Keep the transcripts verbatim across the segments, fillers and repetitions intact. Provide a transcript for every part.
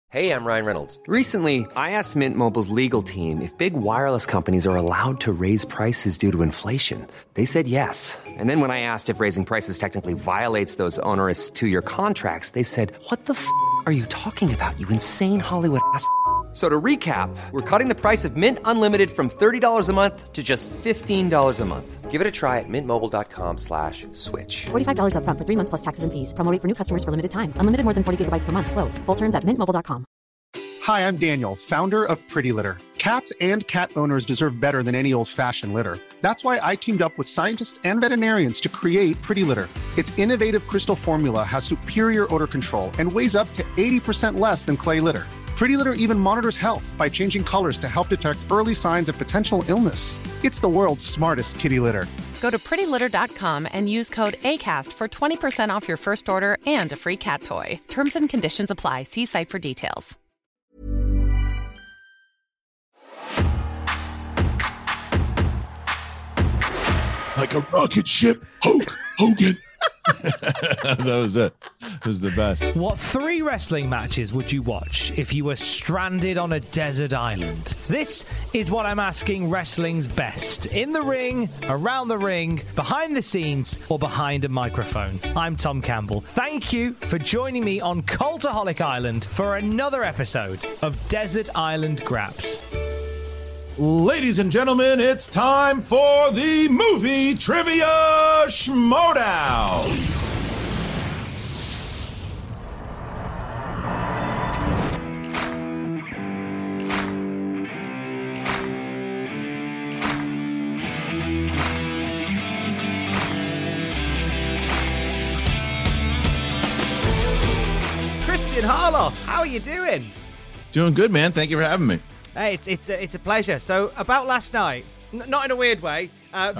Hey, I'm Ryan Reynolds. Recently, I asked Mint Mobile's legal team if big wireless companies are allowed to raise prices due to inflation. They said yes. And then when I asked if raising prices technically violates those onerous two-year contracts, they said, what the f*** are you talking about, you insane Hollywood ass f- So to recap, we're cutting the price of Mint Unlimited from thirty dollars a month to just fifteen dollars a month. Give it a try at mintmobile.com slash switch. forty-five dollars up front for three months plus taxes and fees. Promo rate for new customers for limited time. Unlimited more than forty gigabytes per month. Slows full terms at mint mobile dot com. Hi, I'm Daniel, founder of Pretty Litter. Cats and cat owners deserve better than any old-fashioned litter. That's why I teamed up with scientists and veterinarians to create Pretty Litter. Its innovative crystal formula has superior odor control and weighs up to eighty percent less than clay litter. Pretty Litter even monitors health by changing colors to help detect early signs of potential illness. It's the world's smartest kitty litter. Go to pretty litter dot com and use code ACAST for twenty percent off your first order and a free cat toy. Terms and conditions apply. See site for details. Like a rocket ship, Hulk Hogan. That was it. It was the best. What three wrestling matches would you watch if you were stranded on a desert island? This is what I'm asking wrestling's best. In the ring, around the ring, behind the scenes, or behind a microphone. I'm Tom Campbell. Thank you for joining me on Cultaholic Island for another episode of Desert Island Graps. Ladies and gentlemen, it's time for the movie trivia schmodown. Christian Harloff, how are you doing? Doing good, man. Thank you for having me. Hey, it's it's a, it's a pleasure. So about last night, n- not in a weird way. Uh,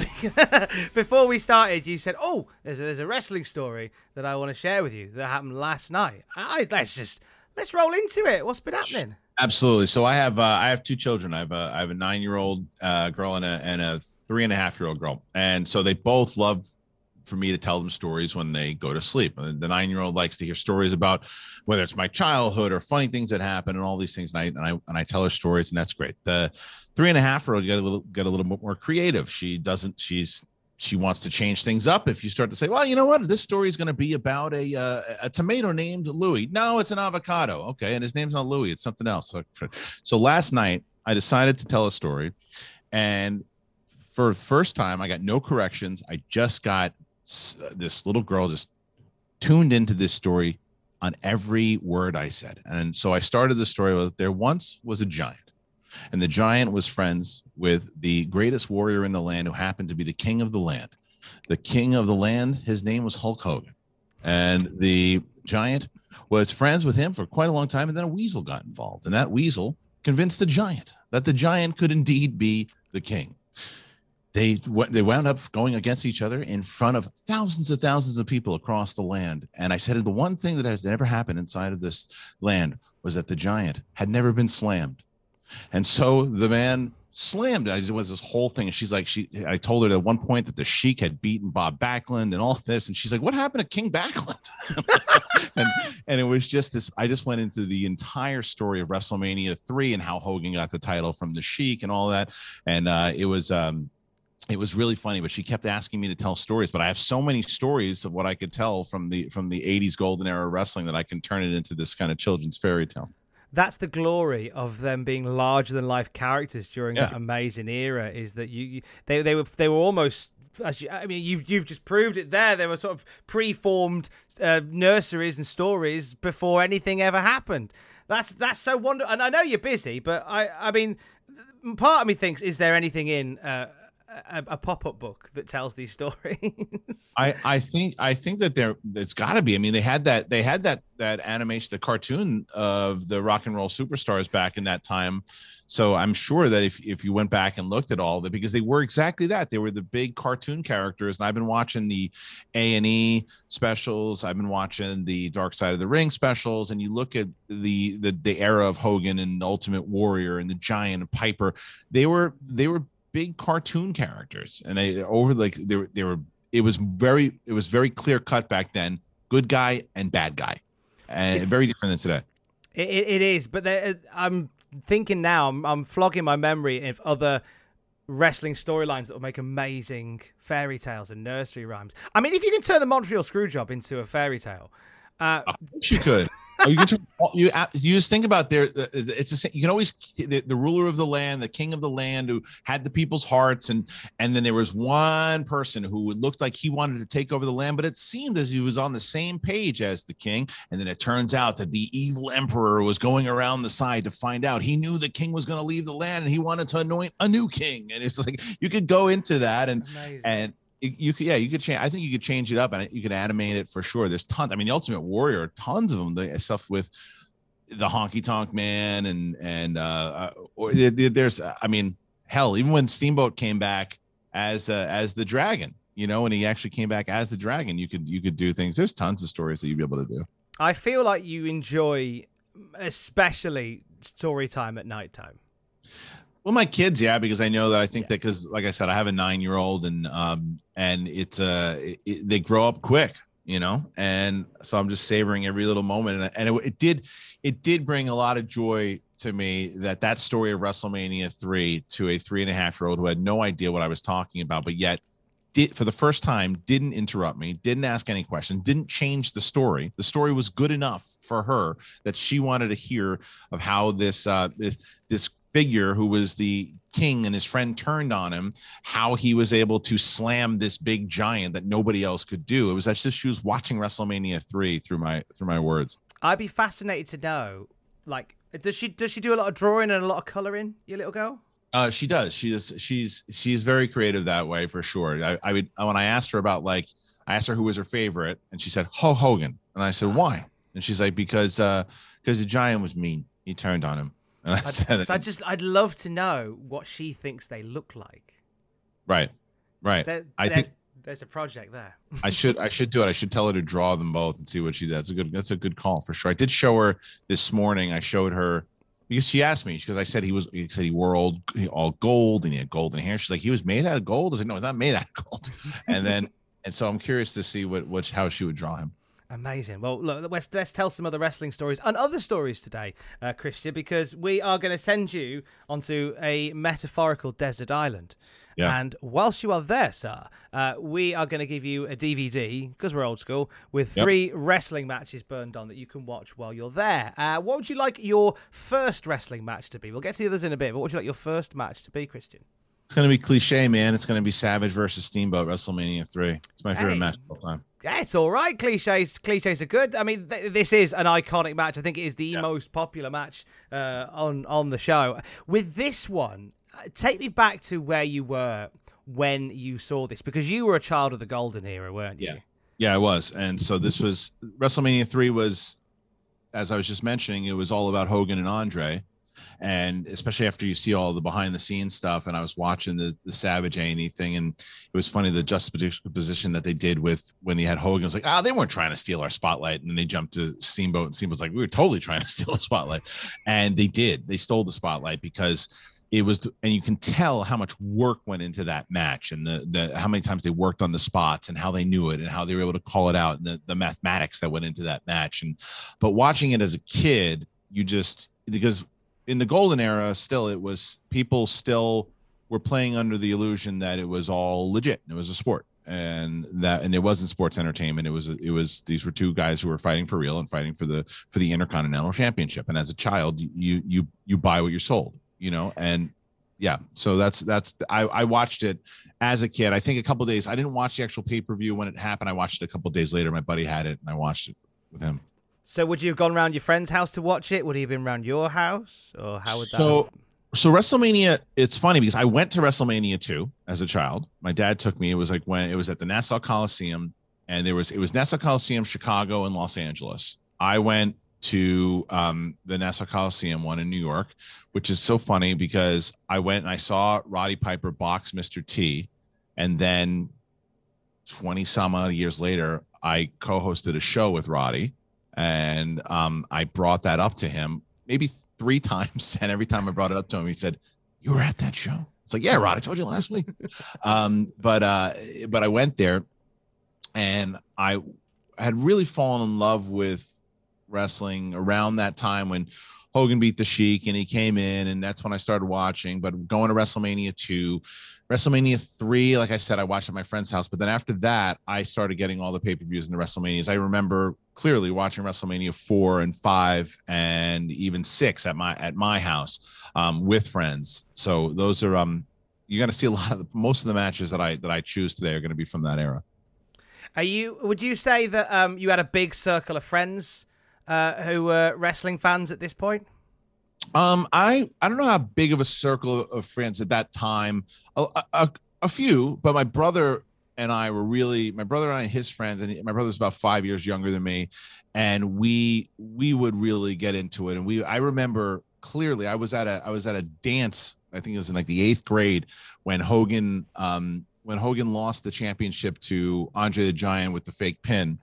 before we started, you said, "Oh, there's a, there's a wrestling story that I want to share with you that happened last night." I, let's just let's roll into it. What's been happening? Absolutely. So I have uh, I have two children. I have a I have a nine year old uh, girl and a and a three and a half year old girl, and so they both love for me to tell them stories when they go to sleep. The nine-year-old likes to hear stories about whether it's my childhood or funny things that happen and all these things. And I, and I, and I tell her stories, and that's great. The three and a half year old get a little, get a little bit more creative. She doesn't, she's, she wants to change things up. If you start to say, well, you know what, this story is going to be about a, uh, a tomato named Louis. No, it's an avocado. Okay. And his name's not Louis. It's something else. So, so last night I decided to tell a story, and for the first time, I got no corrections. I just got this little girl just tuned into this story on every word I said. And so I started the story with, there once was a giant, and the giant was friends with the greatest warrior in the land, who happened to be the king of the land. The king of the land, his name was Hulk Hogan. And the giant was friends with him for quite a long time. And then a weasel got involved, and that weasel convinced the giant that the giant could indeed be the king. They they wound up going against each other in front of thousands and thousands of people across the land. And I said, the one thing that has never happened inside of this land was that the giant had never been slammed. And so the man slammed it. It was this whole thing. And she's like, she, I told her at one point that the Sheik had beaten Bob Backlund and all this. And she's like, what happened to King Backlund? and, and it was just this, I just went into the entire story of WrestleMania three and how Hogan got the title from the Sheik and all that. And uh, it was, um, It was really funny, but she kept asking me to tell stories. But I have so many stories of what I could tell from the from the eighties golden era of wrestling that I can turn it into this kind of children's fairy tale. That's the glory of them being larger than life characters during Yeah. that amazing era. Is that you, you they they were they were almost. As you, I mean, you've you've just proved it there. They were sort of preformed uh, nurseries and stories before anything ever happened. That's that's so wonderful. And I know you're busy, but I I mean, part of me thinks, is there anything in uh, a, a pop-up book that tells these stories? I, I think I think that there it's got to be. I mean, they had that they had that that animation, the cartoon of the Rock and Roll Superstars back in that time. So I'm sure that if if you went back and looked at all of it, because they were exactly that, they were the big cartoon characters. And I've been watching the A and E specials. I've been watching the Dark Side of the Ring specials, and you look at the the the era of Hogan and the Ultimate Warrior and the Giant and Piper. They were they were big cartoon characters, and they over like they were they were it was very it was very clear cut back then, good guy and bad guy, and very different than today. It, it, it is, but there, I'm thinking now, I'm, I'm flogging my memory of other wrestling storylines that will make amazing fairy tales and nursery rhymes. I mean, if you can turn the Montreal Screwjob into a fairy tale, uh, I wish you could. Oh, you, can turn, you you just think about there. It's a, you can always the, the ruler of the land, the king of the land, who had the people's hearts, and and then there was one person who looked like he wanted to take over the land, but it seemed as he was on the same page as the king. And then it turns out that the evil emperor was going around the side to find out. He knew the king was going to leave the land, and he wanted to anoint a new king. And it's like you could go into that, and Amazing. and. You, you could, yeah, you could change. I think you could change it up, and you could animate it for sure. There's tons. I mean, the Ultimate Warrior, tons of them. The stuff with the Honky Tonk Man, and and uh, or there's. I mean, hell, even when Steamboat came back as uh, as the Dragon, you know, and he actually came back as the Dragon, you could you could do things. There's tons of stories that you'd be able to do. I feel like you enjoy, especially story time at nighttime. Well, my kids, yeah, because I know that I think yeah. that because, like I said, I have a nine-year-old, and um, and it's uh, it, they grow up quick, you know, and so I'm just savoring every little moment, and, and it, it did, it did bring a lot of joy to me that that story of WrestleMania three to a three and a half year old who had no idea what I was talking about, but yet did for the first time didn't interrupt me, didn't ask any questions, didn't change the story. The story was good enough for her that she wanted to hear of how this uh, this this. figure who was the king and his friend turned on him, how he was able to slam this big giant that nobody else could do. It was as if she was watching WrestleMania three through my through my words. I'd be fascinated to know, like, does she does she do a lot of drawing and a lot of coloring, your little girl? Uh, she does. She is. She's she's very creative that way for sure. I, I would when I asked her about like I asked her who was her favorite, and she said Hulk Hogan, and I said why, and she's like because uh because the giant was mean. He turned on him. And I, I'd, said, so I just I'd love to know what she thinks they look like. Right, right. There, I there's, think there's a project there. I should I should do it. I should tell her to draw them both and see what she does. That's a good that's a good call for sure. I did show her this morning. I showed her because she asked me because I said he was he said he wore all all gold and he had golden hair. She's like, he was made out of gold. I said, no, it's not made out of gold. And then and so I'm curious to see what what how she would draw him. Amazing. Well, look, let's, let's tell some other wrestling stories and other stories today, uh, Christian, because we are going to send you onto a metaphorical desert island. Yeah. And whilst you are there, sir, uh, we are going to give you a D V D, because we're old school, with yep. three wrestling matches burned on that you can watch while you're there. Uh, what would you like your first wrestling match to be? We'll get to the others in a bit, but what would you like your first match to be, Christian? It's going to be cliche, man. It's going to be Savage versus Steamboat, WrestleMania three. It's my favorite hey. match of all time. Yeah, it's all right. Cliches, cliches are good. I mean, th- this is an iconic match. I think it is the yeah. most popular match uh, on on the show. With this one, take me back to where you were when you saw this, because you were a child of the golden era, weren't you? Yeah, yeah, I was. And so this was WrestleMania three was, as I was just mentioning, it was all about Hogan and Andre. And especially after you see all the behind the scenes stuff, and I was watching the, the Savage A and E thing, and it was funny the juxtaposition that they did with when he had Hogan. It was like, ah, oh, they weren't trying to steal our spotlight, and then they jumped to Steamboat, and Steamboat was like, we were totally trying to steal the spotlight, and they did. They stole the spotlight because it was, and you can tell how much work went into that match, and the the how many times they worked on the spots, and how they knew it, and how they were able to call it out, and the the mathematics that went into that match. And but watching it as a kid, you just because. In the golden era, still, it was people still were playing under the illusion that it was all legit. It was a sport, and that, and it wasn't sports entertainment. It was, it was, these were two guys who were fighting for real and fighting for the, for the Intercontinental Championship. And as a child, you, you, you buy what you're sold, you know? And yeah, so that's, that's, I, I watched it as a kid. I think a couple of days, I didn't watch the actual pay-per-view when it happened. I watched it a couple of days later. My buddy had it and I watched it with him. So would you have gone around your friend's house to watch it? Would he have been around your house? Or how would that so, happen? So WrestleMania, it's funny because I went to WrestleMania two as a child. My dad took me. It was like when it was at the Nassau Coliseum, and there was, it was Nassau Coliseum, Chicago, and Los Angeles. I went to um, the Nassau Coliseum one in New York, which is so funny because I went and I saw Roddy Piper box Mister T, and then twenty some odd years later, I co-hosted a show with Roddy. And um, I brought that up to him maybe three times. And every time I brought it up to him, he said, you were at that show? It's like, yeah, Rod, I told you last week. um, but uh, but I went there and I had really fallen in love with wrestling around that time when Hogan beat the Sheik and he came in, and that's when I started watching. But going to WrestleMania two, WrestleMania three, like I said, I watched at my friend's house. But then after that, I started getting all the pay-per-views and the WrestleManias. I remember clearly watching WrestleMania four and five and even six at my at my house um, with friends. So those are um, you're going to see a lot of the, most of the matches that I that I choose today are going to be from that era. Are you? Would you say that um, you had a big circle of friends uh, who were wrestling fans at this point? Um, I I don't know how big of a circle of friends at that time. A, a, a few, but my brother and I were really my brother and I, his friends, and my brother's about five years younger than me, and we we would really get into it. And we I remember clearly I was at a I was at a dance. I think it was in like the eighth grade when Hogan um when Hogan lost the championship to Andre the Giant with the fake pin,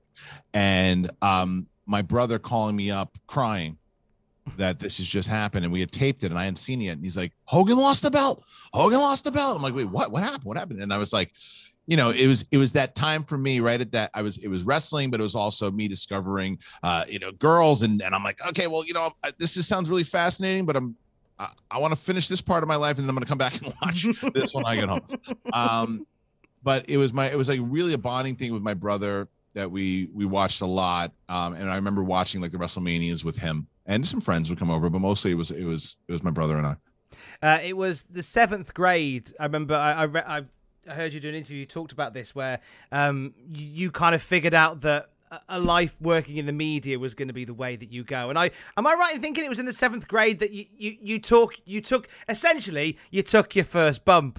and um my brother calling me up crying that this has just happened, and we had taped it and I hadn't seen it yet. And he's like, Hogan lost the belt. Hogan lost the belt. I'm like, wait, what? What happened? What happened? And I was like, you know, it was it was that time for me right at that. I was it was wrestling, but it was also me discovering, uh, you know, girls. And and I'm like, okay, well, you know, this just sounds really fascinating, but I'm I, I want to finish this part of my life, and then I'm going to come back and watch this when I get home. Um, but it was my it was like really a bonding thing with my brother that we we watched a lot. Um, and I remember watching like the WrestleManias with him. And some friends would come over, but mostly it was it was it was my brother and I. Uh, it was the seventh grade. I remember I I, re- I heard you do an interview. You talked about this where um, you, you kind of figured out that a life working in the media was going to be the way that you go. And I am I right in thinking it was in the seventh grade that you you you took you took essentially you took your first bump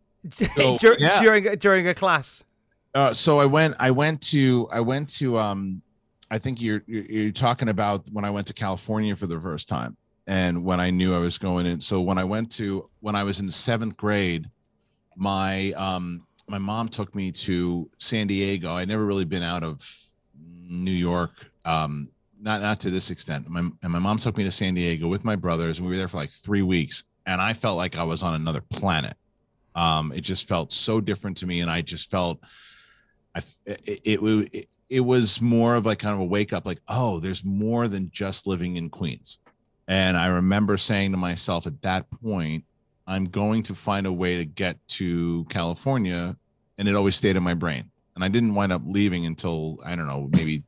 So, during, yeah. during during a class. Uh, so I went I went to I went to um. I think you're, you're you're talking about when I went to California for the first time, and when I knew I was going in. So when I went to when I was in the seventh grade, my um my mom took me to San Diego. I'd never really been out of New York, um, not not to this extent. My and my mom took me to San Diego with my brothers, and we were there for like three weeks. And I felt like I was on another planet. Um, it just felt so different to me, and I just felt. I, it, it, it, it was more of like kind of a wake up, like, oh, there's more than just living in Queens. And I remember saying to myself at that point, I'm going to find a way to get to California. And it always stayed in my brain. And I didn't wind up leaving until, I don't know, maybe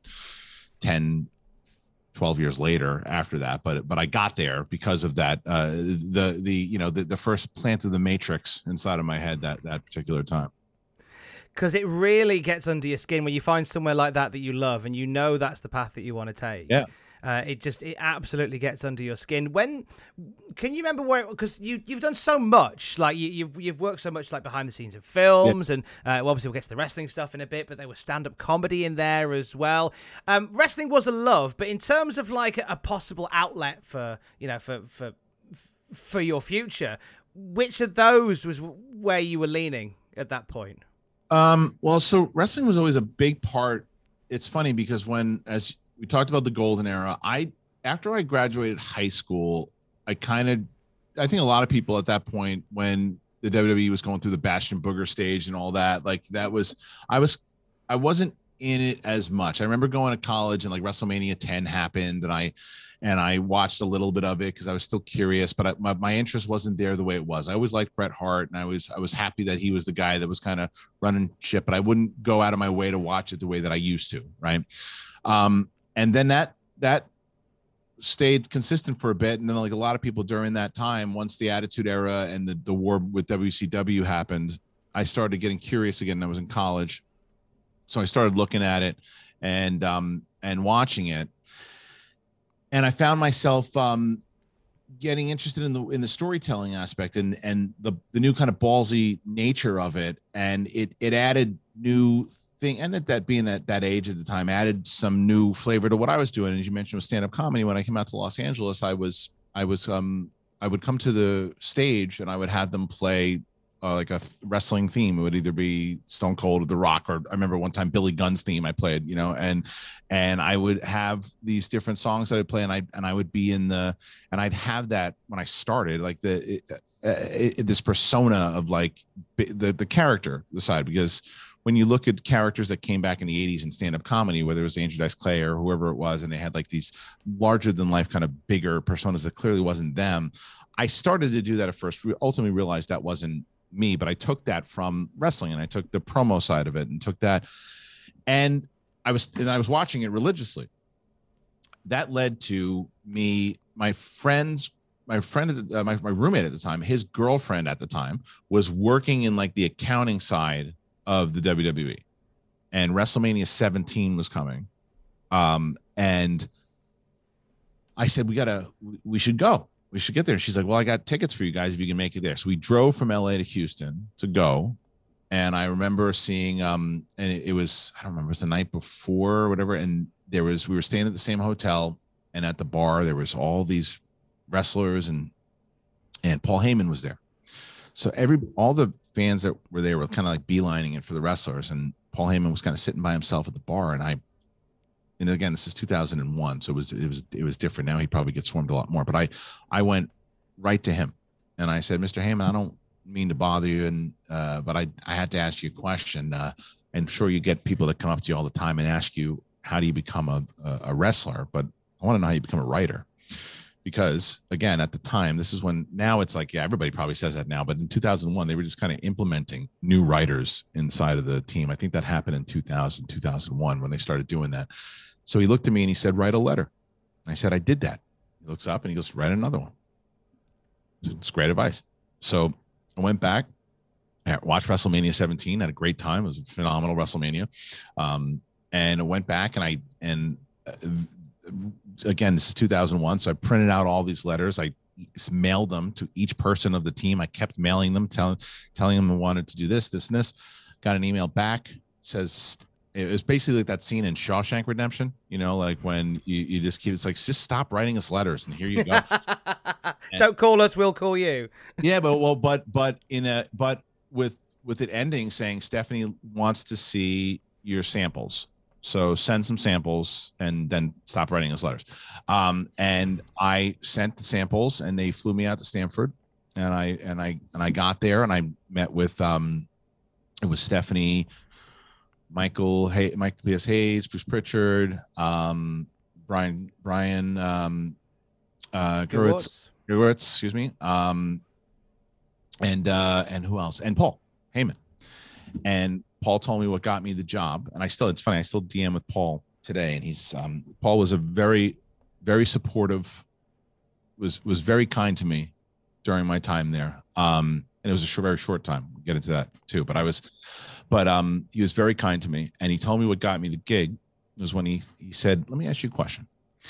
ten, twelve years later after that. But, but I got there because of that, uh, the, the, you know, the, the first plant of the matrix inside of my head that, that particular time. Because it really gets under your skin when you find somewhere like that that you love and you know that's the path that you want to take. Yeah. Uh, it just, it absolutely gets under your skin. When, can you remember where, because you, you've done so much, like you, you've, you've worked so much like behind the scenes of films yeah. and uh, well, obviously we'll get to the wrestling stuff in a bit, but there was stand-up comedy in there as well. Um, wrestling was a love, but in terms of like a, a possible outlet for, you know, for, for, for your future, which of those was where you were leaning at that point? Um, well, so wrestling was always a big part. It's funny because when, as we talked about the golden era, I, after I graduated high school, I kind of, I think a lot of people at that point when the W W E was going through the Bastion Booger stage and all that, like that was, I was, I wasn't in it as much. I remember going to college and like WrestleMania ten happened and I, and I watched a little bit of it because I was still curious, but I, my, my interest wasn't there the way it was. I always liked Bret Hart, and I was I was happy that he was the guy that was kind of running shit, but I wouldn't go out of my way to watch it the way that I used to, right? Um, and then that that stayed consistent for a bit, and then like a lot of people during that time, once the Attitude Era and the, the war with W C W happened, I started getting curious again. I was in college, so I started looking at it and um, and watching it. And I found myself um, getting interested in the in the storytelling aspect and and the the new kind of ballsy nature of it, and it it added new thing. And at that being at that age at the time, added some new flavor to what I was doing. As you mentioned with stand up comedy, when I came out to Los Angeles, I was I was um I would come to the stage and I would have them play. Uh, like a th- wrestling theme. It would either be Stone Cold or The Rock, or I remember one time Billy Gunn's theme I played, you know, and and I would have these different songs that I'd play, and I and I would be in the, and I'd have that when I started, like the it, it, this persona of like the the character the side, because when you look at characters that came back in the eighties in stand-up comedy, whether it was Andrew Dice Clay or whoever it was, and they had like these larger than life kind of bigger personas that clearly wasn't them. I started to do that at first. We ultimately realized that wasn't me, but I took that from wrestling and I took the promo side of it and took that. And I was, and I was watching it religiously. That led to me, my friends, my friend, uh, my, my roommate at the time, his girlfriend at the time was working in like the accounting side of the W W E, and WrestleMania seventeen was coming. Um, and I said, we gotta, we should go. We should get there. She's like, well, I got tickets for you guys if you can make it there. So we drove from L A to Houston to go. And I remember seeing, um, and it, it was, I don't remember, it was the night before or whatever. And there was, we were staying at the same hotel, and at the bar, there was all these wrestlers, and, and Paul Heyman was there. So every, all the fans that were there were kind of like beelining it for the wrestlers. And Paul Heyman was kind of sitting by himself at the bar. And I, and again, this is two thousand one. So it was, it was, it was different. Now he probably gets swarmed a lot more, but I, I went right to him and I said, Mister Heyman, I don't mean to bother you. And, uh, but I, I had to ask you a question. Uh, I'm sure you get people that come up to you all the time and ask you, how do you become a, a wrestler? But I want to know how you become a writer. Because again, at the time, this is when, now it's like, yeah, everybody probably says that now, but in two thousand one, they were just kind of implementing new writers inside of the team. I think that happened in two thousand, two thousand one when they started doing that. So he looked at me and he said, write a letter. I said, I did that. He looks up and he goes, write another one. It's great advice. So I went back, I watched WrestleMania seventeen, had a great time. It was a phenomenal WrestleMania. Um, and I went back and I, and uh, again, this is two thousand one. So I printed out all these letters. I mailed them to each person of the team. I kept mailing them, telling, telling them I wanted to do this, this, and this. Got an email back, says, it was basically like that scene in Shawshank Redemption, you know, like when you, you just keep, it's like, just stop writing us letters and here you go. Don't call us, we'll call you. Yeah, but well, but but in a but with with it ending saying Stephanie wants to see your samples. So send some samples and then stop writing us letters. Um, and I sent the samples and they flew me out to Stanford, and I and I and I got there and I met with um it was Stephanie, Michael, hey, Mike P S Hayes, Bruce Pritchard, um, Brian, Brian, um, uh, Gewirtz, Gewirtz, excuse me, um, and uh, and who else? And Paul Heyman. And Paul told me what got me the job, and I still, it's funny, I still D M with Paul today, and he's um, Paul was a very, very supportive, was was very kind to me during my time there, um, and it was a short, very short time. We'll get into that too, but I was. But um, he was very kind to me, and he told me what got me the gig was when he he said, "Let me ask you a question.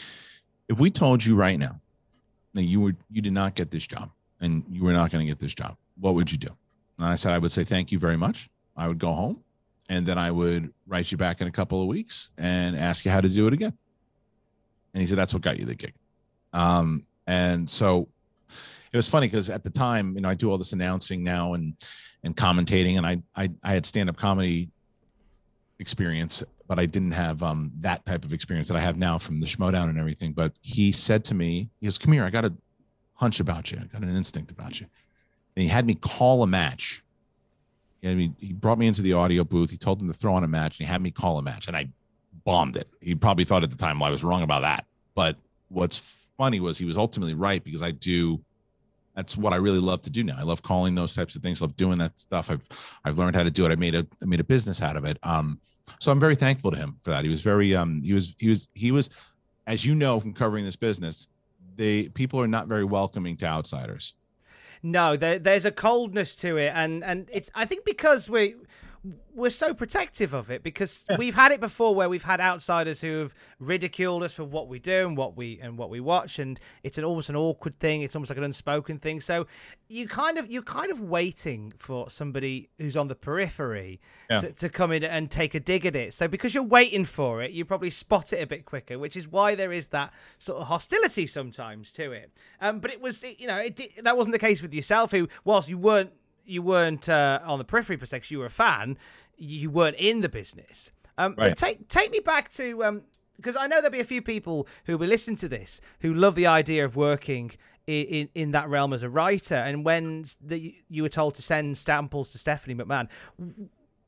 If we told you right now that you were you did not get this job and you were not going to get this job, what would you do?" And I said, "I would say thank you very much. I would go home, and then I would write you back in a couple of weeks and ask you how to do it again." And he said, "That's what got you the gig." Um, and so it was funny because at the time, you know, I do all this announcing now and and commentating, and I I, I had stand-up comedy experience, but I didn't have um, that type of experience that I have now from the Schmodown and everything. But he said to me, he goes, "Come here, I got a hunch about you. I got an instinct about you." And he had me call a match. He, had me, he brought me into the audio booth. He told him to throw on a match, and he had me call a match, and I bombed it. He probably thought at the time, well, I was wrong about that. But what's funny was he was ultimately right, because I do, that's what I really love to do now. I love calling those types of things. I love doing that stuff. I've I've learned how to do it. I made a I made a business out of it. Um, so I'm very thankful to him for that. He was very um he was he was he was, as you know from covering this business, they people are not very welcoming to outsiders. No, there, there's a coldness to it, and and it's I think because we we're so protective of it, because yeah. we've had it before where we've had outsiders who have ridiculed us for what we do and what we and what we watch, and it's an almost an awkward thing. It's almost like an unspoken thing. So you kind of you're kind of waiting for somebody who's on the periphery yeah. to, to come in and take a dig at it. So because you're waiting for it, you probably spot it a bit quicker, which is why there is that sort of hostility sometimes to it. Um, but it was you know it, that wasn't the case with yourself, who whilst you weren't. You weren't uh, on the periphery per se, because you were a fan. You weren't in the business. Um, right. But take take me back to um, because I know there'll be a few people who will listen to this who love the idea of working in in, in that realm as a writer. And when the, you were told to send samples to Stephanie McMahon,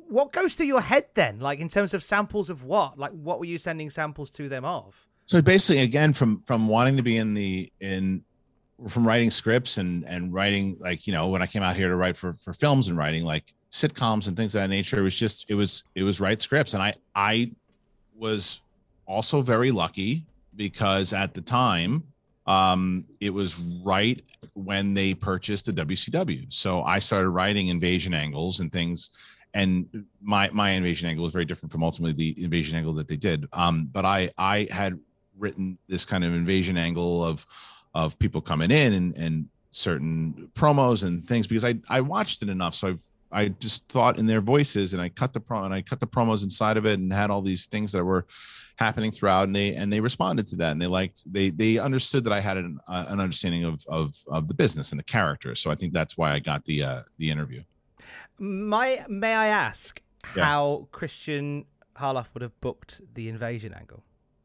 what goes through your head then? Like in terms of samples of what? Like what were you sending samples to them of? So basically, again, from from wanting to be in the in from writing scripts and and writing, like, you know, when I came out here to write for for films and writing like sitcoms and things of that nature, it was just it was it was write scripts. And I I was also very lucky because at the time um it was right when they purchased the W C W. So I started writing invasion angles and things, and my my invasion angle was very different from ultimately the invasion angle that they did. Um, but I I had written this kind of invasion angle of of people coming in and and certain promos and things because I I watched it enough. So I've I just thought in their voices, and I cut the pro and I cut the promos inside of it and had all these things that were happening throughout, and they and they responded to that, and they liked they they understood that I had an uh, an understanding of of of the business and the character. So I think that's why I got the uh, the interview. My may I ask Yeah. how Christian Harloff would have booked the invasion angle?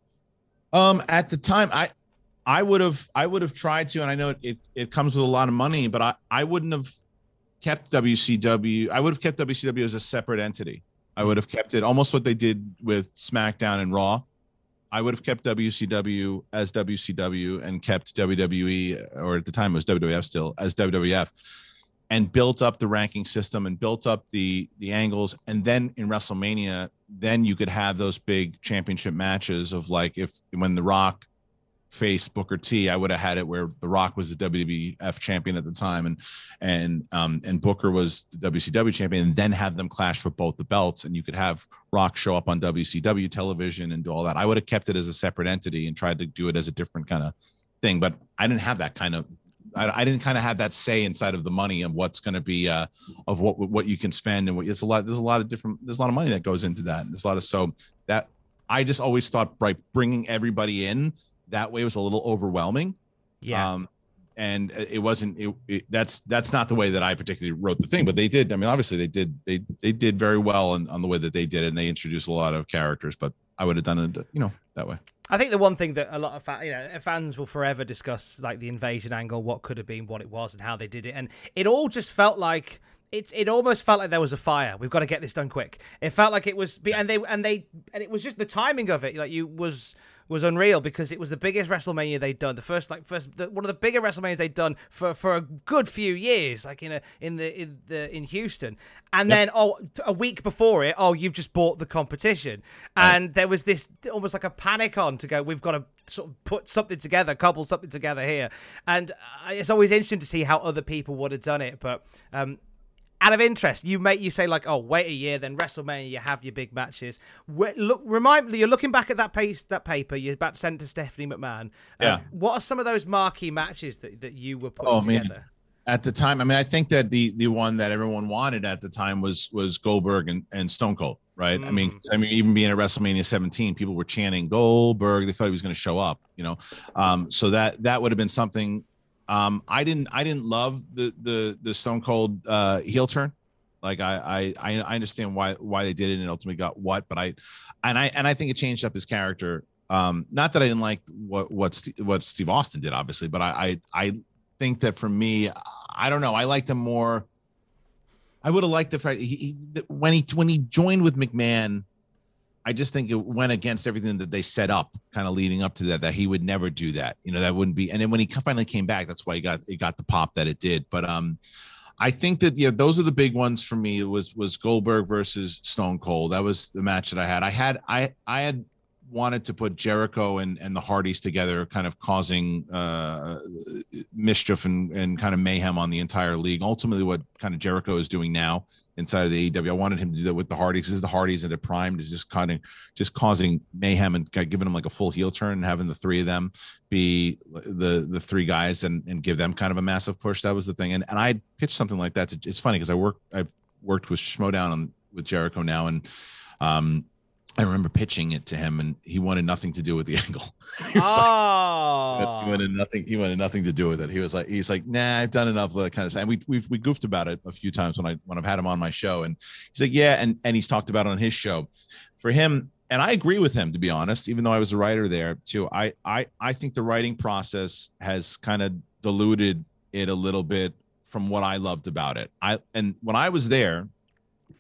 Um, at the time, I I would have I would have tried to, and I know it it, it comes with a lot of money, but I I wouldn't have kept W C W. I would have kept W C W as a separate entity. I would have kept it almost what they did with SmackDown and Raw. I would have kept W C W as W C W and kept W W E, or at the time it was W W F still, as W W F, and built up the ranking system and built up the the angles. And then in WrestleMania, then you could have those big championship matches of like if when The Rock faced Booker T, I would have had it where The Rock was the W W F champion at the time, and and um and Booker was the W C W champion, and then have them clash for both the belts, and you could have Rock show up on W C W television and do all that. I would have kept it as a separate entity and tried to do it as a different kind of thing, but I didn't have that kind of I, I didn't kind of have that say inside of the money of what's going to be uh of what what you can spend, and what it's a lot there's a lot of different there's a lot of money that goes into that, and there's a lot of so that I just always thought, right, bringing everybody in that way was a little overwhelming. Yeah. Um, and it wasn't, it, it, that's, that's not the way that I particularly wrote the thing, but they did. I mean, obviously they did, they, they did very well on, on the way that they did it, and they introduced a lot of characters, but I would have done it, you know, that way. I think the one thing that a lot of fa- you know fans will forever discuss, like the invasion angle, what could have been, what it was, and how they did it, and it all just felt like it. It almost felt like there was a fire. We've got to get this done quick. It felt like it was, and they and they and it was just the timing of it. Like you was. was unreal because it was the biggest WrestleMania they'd done. The first, like, first, the, one of the bigger WrestleManias they'd done for, for a good few years, like in a in the in the in Houston. And yep. then, oh, a week before it, oh, you've just bought the competition, and right. there was this almost like a panic on to go. We've got to sort of put something together, cobble something together here. And it's always interesting to see how other people would have done it, but. um Out of interest, you make you say like, oh, wait a year, then WrestleMania, you have your big matches. Wait, look, remind me, you're looking back at that pace, that paper you're about to send to Stephanie McMahon. Yeah. Um, what are some of those marquee matches that, that you were putting oh, together? Man. At the time, I mean, I think that the the one that everyone wanted at the time was was Goldberg and, and Stone Cold, right? Mm. I mean, I mean, even being at WrestleMania seventeen, people were chanting Goldberg. They thought he was going to show up, you know. Um, so that that would have been something. Um, I didn't I didn't love the the the Stone Cold uh, heel turn. Like I, I I understand why why they did it and ultimately got what, but I and I and I think it changed up his character. Um, not that I didn't like what what St- what Steve Austin did, obviously, but I, I I think that for me, I don't know, I liked him more. I would have liked the fact he, he when he when he joined with McMahon. I just think it went against everything that they set up, kind of leading up to that, that he would never do that. You know, that wouldn't be. And then when he finally came back, that's why he got it got the pop that it did. But um, I think that yeah, those are the big ones for me. It was was Goldberg versus Stone Cold. That was the match that I had. I had I I had wanted to put Jericho and and the Hardys together, kind of causing uh, mischief and and kind of mayhem on the entire league. Ultimately, what kind of Jericho is doing now inside of the A E W. I wanted him to do that with the Hardys. This is the Hardys and their prime is just kind of just causing mayhem and giving them like a full heel turn and having the three of them be the the three guys and, and give them kind of a massive push. That was the thing. And and I pitched something like that. To, it's funny because I work I've worked with Schmodown on with Jericho now, and um I remember pitching it to him, and he wanted nothing to do with the angle. he, was oh. like, he wanted nothing. He wanted nothing to do with it. He was like, he's like, nah, I've done enough of that kind of stuff. And we we we goofed about it a few times when I when I've had him on my show, and he's like, yeah, and and he's talked about it on his show. For him, and I agree with him, to be honest. Even though I was a writer there too, I I I think the writing process has kind of diluted it a little bit from what I loved about it. I and when I was there.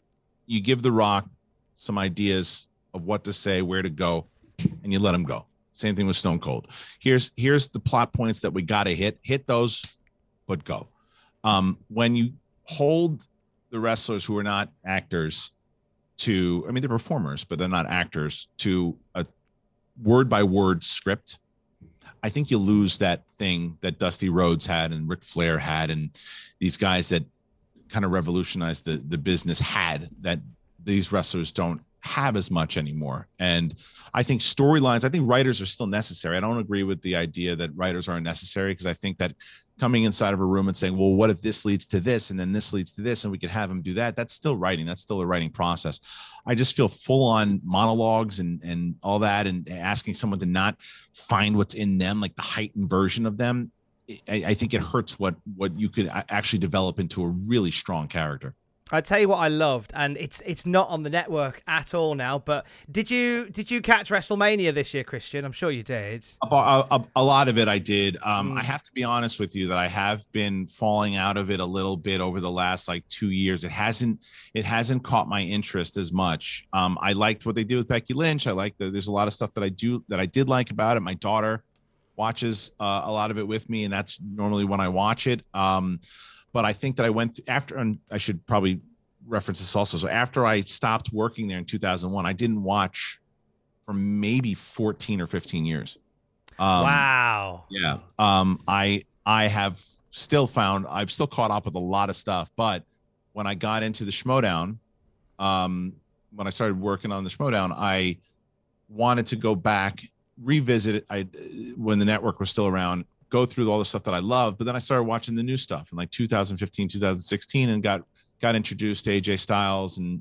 you give The Rock some ideas of what to say, where to go, and you let him go. Same thing with Stone Cold. Here's here's the plot points that we got to hit. Hit those, but go. Um, when you hold the wrestlers who are not actors to, I mean, they're performers, but they're not actors, to a word by word script, I think you lose that thing that Dusty Rhodes had and Ric Flair had, and these guys that kind of revolutionized the, the business had, that these wrestlers don't have as much anymore. And I think storylines, I think writers are still necessary. I don't agree with the idea that writers aren't necessary, because I think that coming inside of a room and saying, well, what if this leads to this and then this leads to this and we could have them do that, that's still writing. That's still a writing process. I just feel full on monologues and and all that, and asking someone to not find what's in them, like the heightened version of them. I, I think it hurts what what you could actually develop into a really strong character. I tell you what I loved, and it's it's not on the network at all now. But did you did you catch WrestleMania this year, Christian? I'm sure you did. A, a, a lot of it I did. Um, Mm. I have to be honest with you that I have been falling out of it a little bit over the last like two years. It hasn't it hasn't caught my interest as much. Um, I liked what they did with Becky Lynch. I like that. There's a lot of stuff that I do that I did like about it. My daughter watches uh, a lot of it with me, and that's normally when I watch it. Um, But I think that I went th- after, and I should probably reference this also. So after I stopped working there in two thousand one, I didn't watch for maybe fourteen or fifteen years. Um, Wow. Yeah. Um, I, I have still found, I've still caught up with a lot of stuff, but when I got into the Schmodown, um, when I started working on the Schmodown, I wanted to go back, revisit it. I, when the network was still around, go through all the stuff that I love, but then I started watching the new stuff in like two thousand fifteen, two thousand sixteen, and got got introduced to A J Styles and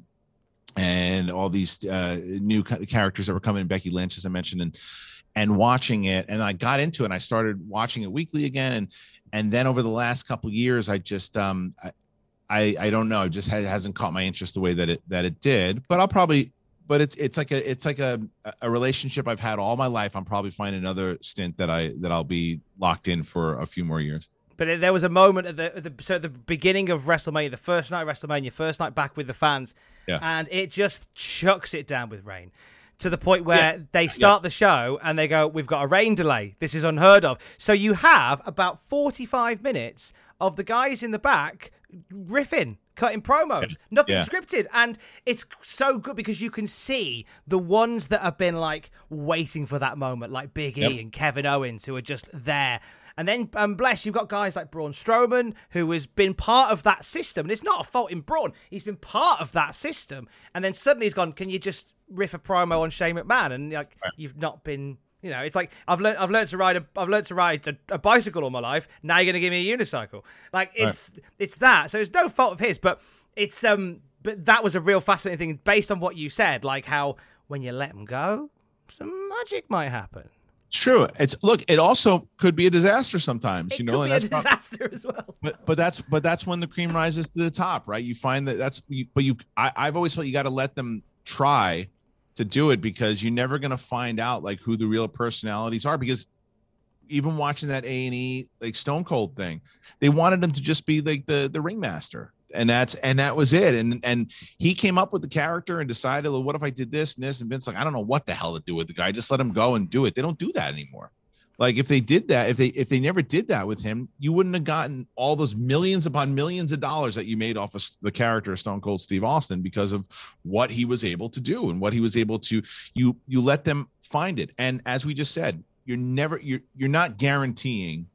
and all these uh, new characters that were coming, Becky Lynch, as I mentioned, and and watching it, and I got into it. And I started watching it weekly again, and and then over the last couple of years, I just um I I, I don't know, it just ha- hasn't caught my interest the way that it that it did. But I'll probably. But it's it's like a it's like a a relationship I've had all my life. I'm probably finding another stint that I that I'll be locked in for a few more years. But there was a moment at the, at the so at the beginning of WrestleMania, the first night of WrestleMania, first night back with the fans, Yeah. and it just chucks it down with rain to the point where Yes. they start Yeah. the show and they go, "We've got a rain delay. This is unheard of." So you have about forty-five minutes of the guys in the back riffing, cutting promos, Yeah. nothing Yeah. scripted, and it's so good because you can see the ones that have been like waiting for that moment, like Big E Yep. and Kevin Owens, who are just there. And then, um, bless, you've got guys like Braun Strowman, who has been part of that system. And it's not a fault in Braun. He's been part of that system. And then suddenly he's gone, can you just riff a promo on Shane McMahon? And like, Right. you've not been, you know, it's like, I've learned, I've learned to ride a, I've learned to ride a, a bicycle all my life. Now you're going to give me a unicycle. Like, it's, it's that. So it's no fault of his, but it's, um, but that was a real fascinating thing based on what you said, like how when you let them go, some magic might happen. True. It's look. It also could be a disaster sometimes. It you know, could and be a that's not- disaster as well. But but that's but that's when the cream rises to the top, right? You find that that's you, but you. I, I've always felt you got to let them try to do it, because you're never going to find out like who the real personalities are. Because even watching that A and E like Stone Cold thing, they wanted him to just be like the the ringmaster, and that's and that was it. And and he came up with the character and decided, well, what if I did this and this? And Vince like, I don't know what the hell to do with the guy. Just let him go and do it. They don't do that anymore. Like if they did that, if they if they never did that with him, you wouldn't have gotten all those millions upon millions of dollars that you made off of the character of Stone Cold Steve Austin, because of what he was able to do and what he was able to. You you let them find it, and as we just said, you're never you're you're not guaranteeing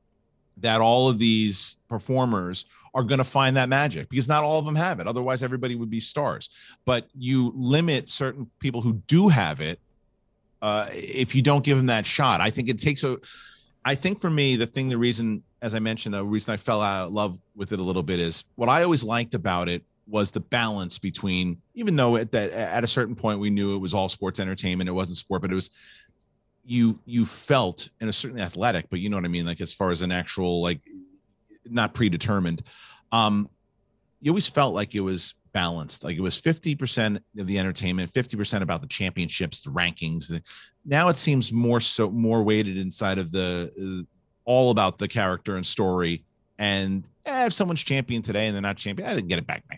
that all of these performers are going to find that magic, because not all of them have it. Otherwise, everybody would be stars. But you limit certain people who do have it uh, if you don't give them that shot. I think it takes a. I think for me, the thing, the reason, as I mentioned, the reason I fell out of love with it a little bit is what I always liked about it was the balance between, even though at that at a certain point we knew it was all sports entertainment, it wasn't sport, but it was. You you felt, and it's certainly athletic, but you know what I mean, like as far as an actual, like not predetermined, um, you always felt like it was balanced, like it was fifty percent of the entertainment, fifty percent about the championships, the rankings. Now it seems more so more weighted inside of the uh, all about the character and story. And eh, if someone's champion today and they're not champion, I can get it back next week.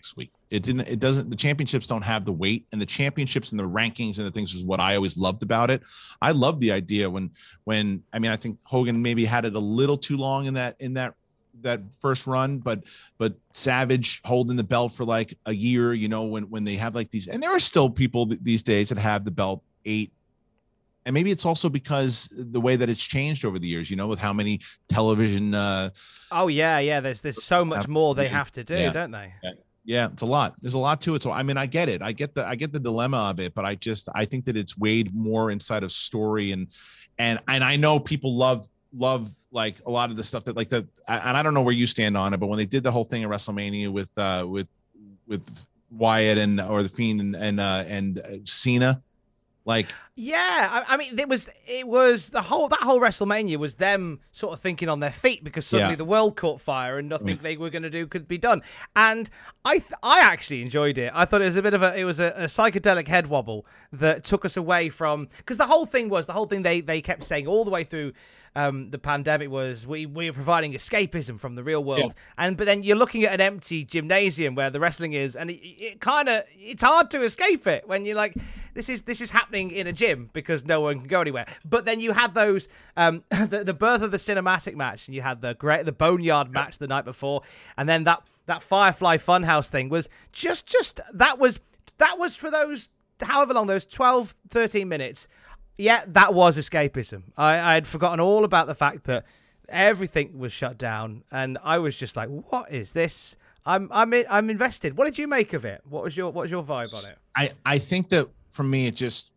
It didn't, it doesn't, the championships don't have the weight, and the championships and the rankings and the things is what I always loved about it. I love the idea when, when, I mean, I think Hogan maybe had it a little too long in that, in that, that first run, but, but Savage holding the belt for like a year, you know, when, when they have like these, and there are still people th- these days that have the belt eight. And maybe it's also because the way that it's changed over the years, you know, with how many television. Uh, oh yeah. Yeah. There's, there's so much more they have to do, yeah. don't they? Yeah. Yeah, it's a lot. There's a lot to it. So, I mean, I get it. I get the, I get the dilemma of it, but I just, I think that it's weighed more inside of story. And, and, and I know people love, love like a lot of the stuff that like the, and I don't know where you stand on it, but when they did the whole thing at WrestleMania with, uh, with, with Wyatt and, or the Fiend and, and, uh, and Cena, like, yeah, I, I mean, it was it was the whole that whole WrestleMania was them sort of thinking on their feet because suddenly yeah. the world caught fire and nothing mm. they were going to do could be done. And I th- I actually enjoyed it. I thought it was a bit of a it was a, a psychedelic head wobble that took us away from, because the whole thing was the whole thing they they kept saying all the way through. Um, the pandemic was we we are providing escapism from the real world, yeah. and but then you're looking at an empty gymnasium where the wrestling is, and it, it kind of it's hard to escape it when you're like, this is this is happening in a gym because no one can go anywhere. But then you had those um, the, the birth of the cinematic match, and you had the great the Boneyard match yeah. the night before, and then that that Firefly Funhouse thing was just just that was that was for those however long, those twelve, thirteen minutes. Yeah, that was escapism. I, I had forgotten all about the fact that everything was shut down, and I was just like, "What is this?" I'm I'm in, I'm invested. What did you make of it? What was your what was your vibe on it? I I think that for me, it just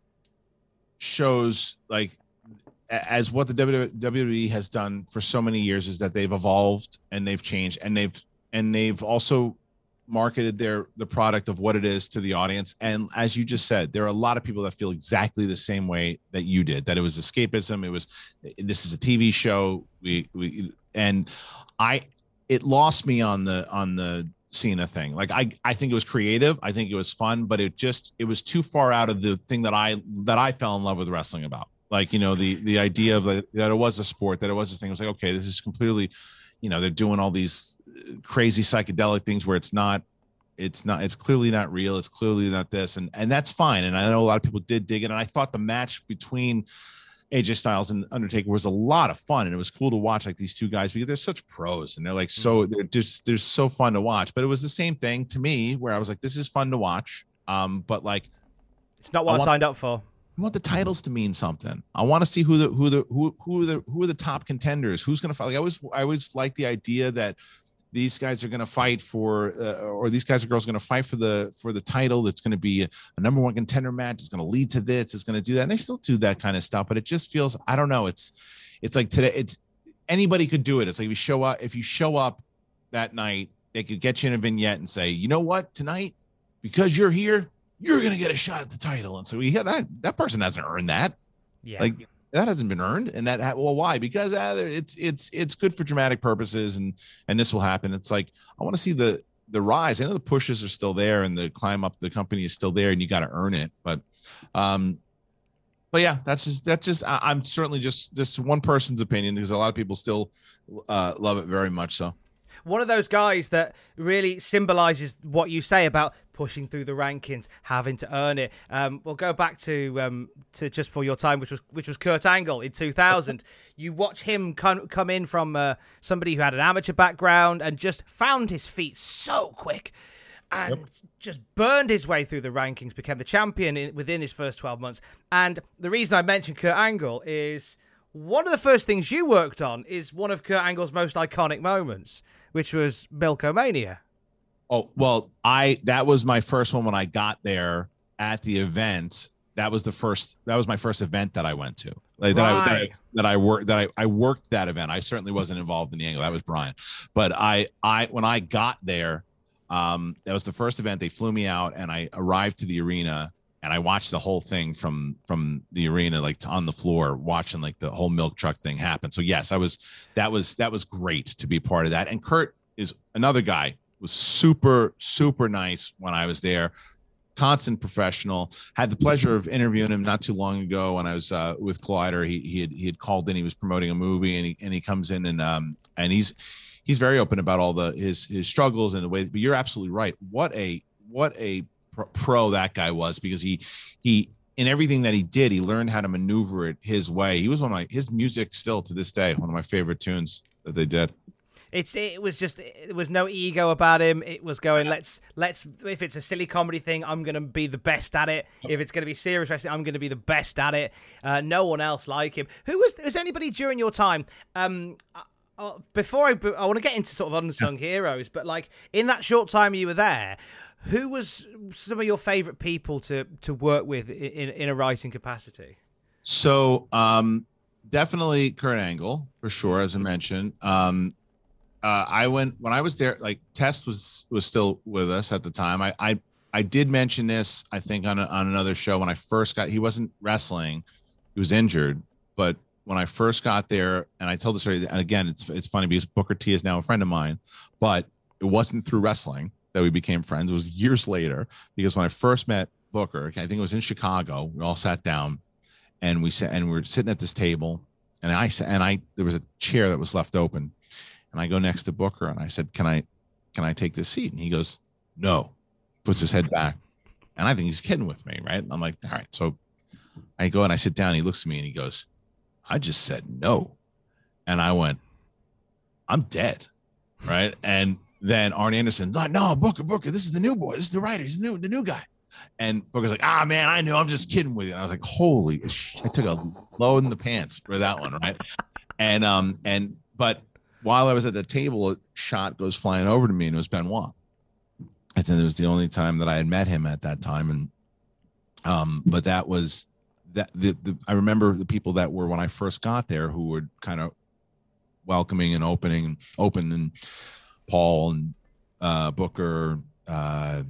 shows like as what the W W E has done for so many years is that they've evolved and they've changed, and they've and they've also marketed their the product of what it is to the audience. And as you just said, there are a lot of people that feel exactly the same way that you did, that it was escapism. It was, this is a T V show. We, we, and I, it lost me on the, on the Cena thing. Like, I, I think it was creative. I think it was fun, but it just, it was too far out of the thing that I, that I fell in love with wrestling about. Like, you know, the, the idea of like, that it was a sport, that it was this thing. It was like, okay, this is completely, you know, they're doing all these crazy psychedelic things where it's not, it's not, it's clearly not real. It's clearly not this. And, and that's fine. And I know a lot of people did dig it. And I thought the match between A J Styles and Undertaker was a lot of fun. And it was cool to watch like these two guys because they're such pros and they're like, so they're just, they're so fun to watch. But it was the same thing to me where I was like, this is fun to watch. Um, but like, it's not what I, want, I signed up for. I want the titles to mean something. I want to see who the, who the, who, who are the, who are the top contenders, who's going to fight. Like I always, I always like the idea that these guys are going to fight for, uh, or these guys or girls are going to fight for the, for the title. That's going to be a, a number one contender match. It's going to lead to this. It's going to do that. And they still do that kind of stuff, but it just feels, I don't know. It's, it's like today, it's anybody could do it. It's like if you show up, if you show up that night, they could get you in a vignette and say, you know what, tonight, because you're here, you're going to get a shot at the title. And so we yeah, that, that person hasn't earned that. Yeah. Like, that hasn't been earned. And that, well, why? Because uh, it's, it's, it's good for dramatic purposes. And, and this will happen. It's like, I want to see the, the rise. I know the pushes are still there and the climb up the company is still there and you got to earn it. But, um, but yeah, that's just, that's just, I, I'm certainly just, just one person's opinion because a lot of people still uh, love it very much. So. One of those guys that really symbolizes what you say about pushing through the rankings, having to earn it. Um, we'll go back to um, to Just Before Your Time, which was which was Kurt Angle in two thousand. You watch him come, come in from uh, somebody who had an amateur background and just found his feet so quick and yep. just burned his way through the rankings, became the champion in, within his first twelve months. And the reason I mentioned Kurt Angle is one of the first things you worked on is one of Kurt Angle's most iconic moments, which was Milk-O-Mania. Oh, well, I, that was my first one when I got there at the event. That was the first, that was my first event that I went to. Like that, right. I, that I, that I worked, that I, I worked that event. I certainly wasn't involved in the angle. That was Brian. But I, I, when I got there, um, that was the first event. They flew me out and I arrived to the arena and I watched the whole thing from, from the arena, like on the floor, watching like the whole milk truck thing happen. So yes, I was, that was, that was great to be part of that. And Kurt is another guy, was super, super nice when I was there. Constant professional. Had the pleasure of interviewing him not too long ago when I was uh, with Collider. He he had he had called in. He was promoting a movie, and he and he comes in and um and he's he's very open about all the his his struggles and the way. But you're absolutely right. What a what a pro, pro that guy was, because he he in everything that he did, he learned how to maneuver it his way. He was one of my his music still to this day, one of my favorite tunes that they did. It's it was just it was no ego about him. It was going let's let's if it's a silly comedy thing, I'm gonna be the best at it. If it's gonna be serious wrestling, I'm gonna be the best at it. Uh, no one else like him. Who was was anybody during your time? Um, uh, before I I want to get into sort of unsung yeah. heroes, but like in that short time you were there, who was some of your favorite people to to work with in in a writing capacity? So um, definitely Kurt Angle for sure, as I mentioned. Um, Uh, I went when I was there. Like Test was was still with us at the time. I I, I did mention this, I think, on a, on another show when I first got. He wasn't wrestling; he was injured. But when I first got there, and I told the story, and again, it's it's funny because Booker T is now a friend of mine, but it wasn't through wrestling that we became friends. It was years later, because when I first met Booker, I think it was in Chicago. We all sat down, and we sat and we were sitting at this table, and I and I there was a chair that was left open. And I go next to Booker and I said, can I, can I take this seat? And he goes, no, puts his head back. And I think he's kidding with me. Right. And I'm like, all right. So I go and I sit down. He looks at me and he goes, I just said no. And I went, I'm dead. Right. And then Arn Anderson's like, no, Booker, Booker, this is the new boy. This is the writer. He's the new, the new guy. And Booker's like, ah, man, I knew. I'm just kidding with you. And I was like, holy sh-. I took a load in the pants for that one. Right. And, um, and, but, while I was at the table, a shot goes flying over to me, and it was Benoit. I think it was the only time that I had met him at that time, and um, but that was that. The, the I remember the people that were when I first got there who were kind of welcoming and opening and open, and Paul and uh, Booker, uh,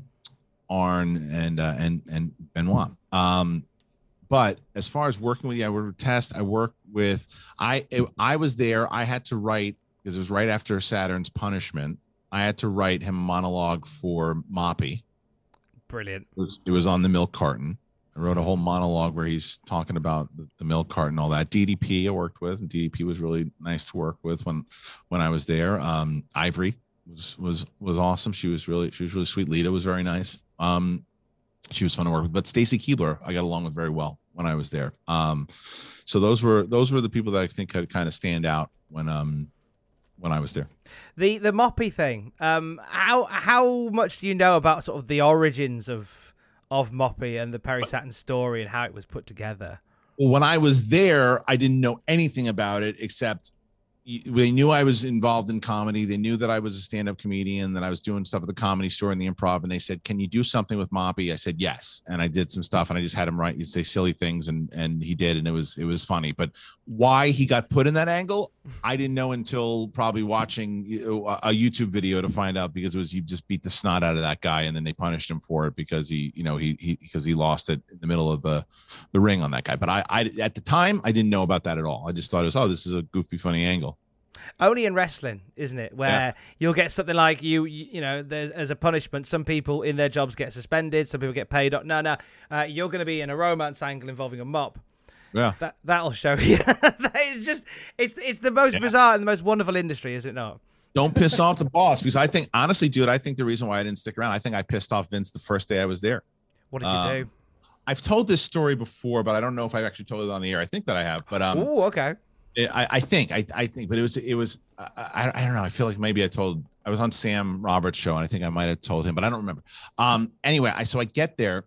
Arn, and uh, and and Benoit. Um, But as far as working with, yeah, I worked with Test. I worked with, I it, I was there. I had to write, because it was right after Saturn's Punishment. I had to write him a monologue for Moppy. Brilliant. It was, it was on the milk carton. I wrote a whole monologue where he's talking about the, the milk carton and all that. D D P I worked with, and D D P was really nice to work with when when I was there. Um, Ivory was was was awesome. She was really she was really sweet. Lita was very nice. Um, she was fun to work with. But Stacy Keebler, I got along with very well when I was there. Um, so those were those were the people that I think could kind of stand out when um when I was there. The the Moppy thing. Um, how how much do you know about sort of the origins of of Moppy and the Perry Saturn story and how it was put together? Well, when I was there, I didn't know anything about it except they knew I was involved in comedy. They knew that I was a stand-up comedian, that I was doing stuff at the Comedy Store and the Improv. And they said, can you do something with Moppy? I said, yes. And I did some stuff, and I just had him write, you'd say silly things. And, and he did. And it was, it was funny, but why he got put in that angle, I didn't know until probably watching a YouTube video to find out, because it was, you just beat the snot out of that guy. And then they punished him for it because he, you know, he, he, because he lost it in the middle of the, the ring on that guy. But I, I, at the time, I didn't know about that at all. I just thought it was, oh, this is a goofy, funny angle. Only in wrestling, isn't it? Where yeah. you'll get something like you, you, you know, there's, as a punishment, some people in their jobs get suspended, some people get paid. No, no, uh, you're going to be in a romance angle involving a mop. Yeah, that that'll show you. It's just, it's it's the most yeah. bizarre and the most wonderful industry, is it not? Don't piss off the boss, because I think, honestly, dude, I think the reason why I didn't stick around, I think I pissed off Vince the first day I was there. What did you um, do? I've told this story before, but I don't know if I've actually told it on the air. I think that I have, but um. Oh, okay. I, I think I, I think, but it was it was I, I don't know. I feel like maybe I told I was on Sam Roberts' show, and I think I might have told him, but I don't remember. Um. Anyway, I so I get there,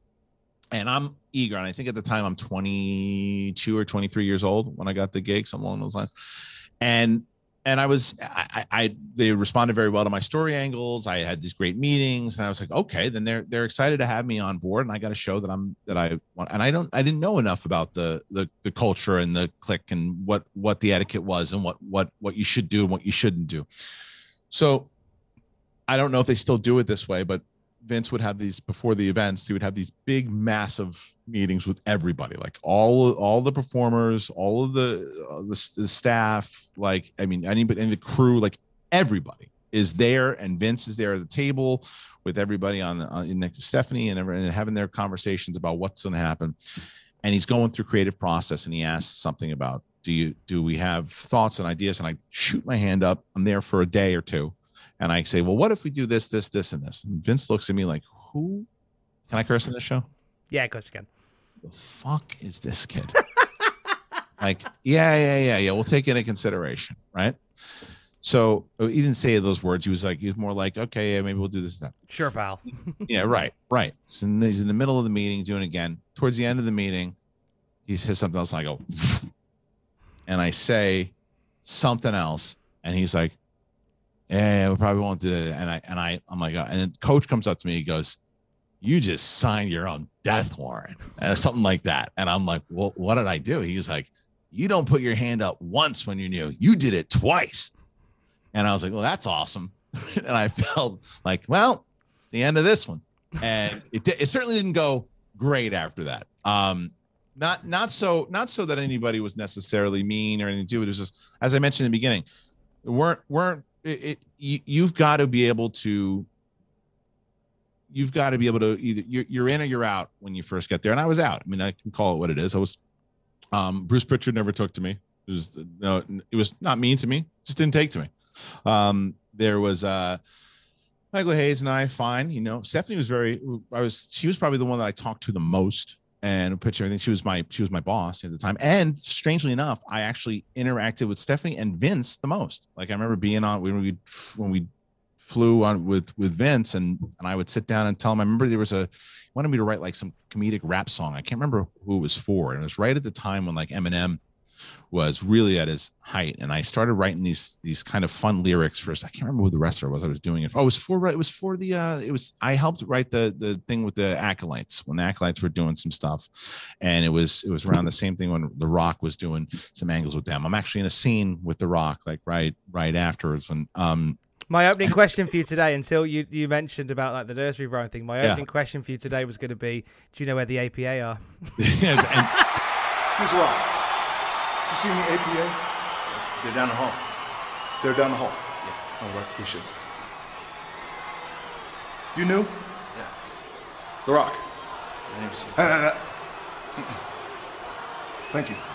and I'm eager, and I think at the time I'm twenty-two or twenty-three years old when I got the gig, something along those lines, and and I was I, I they responded very well to my story angles. I had these great meetings, and I was like, okay, then they're they're excited to have me on board, and I got to show that I'm that I want. And I don't I didn't know enough about the the the culture and the clique and what what the etiquette was and what what what you should do and what you shouldn't do. So I don't know if they still do it this way, but Vince would have these before the events. He would have these big, massive meetings with everybody, like all all the performers, all of the uh, the, the staff. Like, I mean, anybody in the crew, like everybody is there, and Vince is there at the table with everybody on, the, on next to Stephanie and everyone, and having their conversations about what's going to happen. And he's going through creative process, and he asks something about, do you do we have thoughts and ideas? And I shoot my hand up. I'm there for a day or two. And I say, well, what if we do this, this, this, and this? And Vince looks at me like, who? Can I curse in this show? Yeah, of course you can. The fuck is this kid? Like, yeah, yeah, yeah, yeah. We'll take it into consideration, right? So he didn't say those words. He was like, he was more like, okay, yeah, maybe we'll do this. Stuff. Sure, pal. Yeah, right, right. So he's in the middle of the meeting, he's doing it again. Towards the end of the meeting, he says something else, and I go, and I say something else, and he's like, yeah, we probably won't do it. And I and I I'm like, and then coach comes up to me, he goes, you just signed your own death warrant, and something like that. And I'm like, well, what did I do? He was like, you don't put your hand up once when you knew, you did it twice. And I was like, well, that's awesome. And I felt like, well, it's the end of this one. And it it certainly didn't go great after that. Um, not not so not so that anybody was necessarily mean or anything to do. It was just, as I mentioned in the beginning, weren't weren't it, it you, you've got to be able to you've got to be able to either you're, you're in or you're out when you first get there. And I was out. I mean, I can call it what it is. I was um, Bruce Pritchard never took to me. It was no, it was not mean to me. Just didn't take to me. Um, there was uh, Michael Hayes and I, fine. You know, Stephanie was very. I was. She was probably the one that I talked to the most and pitched everything. She was my. She was my boss at the time. And strangely enough, I actually interacted with Stephanie and Vince the most. Like I remember being on when we when we flew on with with Vince, and and I would sit down and tell him. I remember there was a he wanted me to write like some comedic rap song. I can't remember who it was for, and it was right at the time when like Eminem was really at his height, and I started writing these these kind of fun lyrics first. I can't remember who the wrestler was I was doing it for. Oh, it was for it was for the uh it was I helped write the the thing with the Acolytes when the Acolytes were doing some stuff, and it was it was around the same thing when The Rock was doing some angles with them. I'm actually in a scene with The Rock like right right afterwards when um my opening question for you today, until you you mentioned about like the nursery rhyme thing, my Yeah. opening question for you today was going to be, do you know where the A P A are? and, Excuse me, Rob. You seen the A P A? They're down the hall. They're down the hall. Yeah. All right, appreciate it. You knew? Yeah. The Rock. I never seen Uh, uh, uh. Thank you.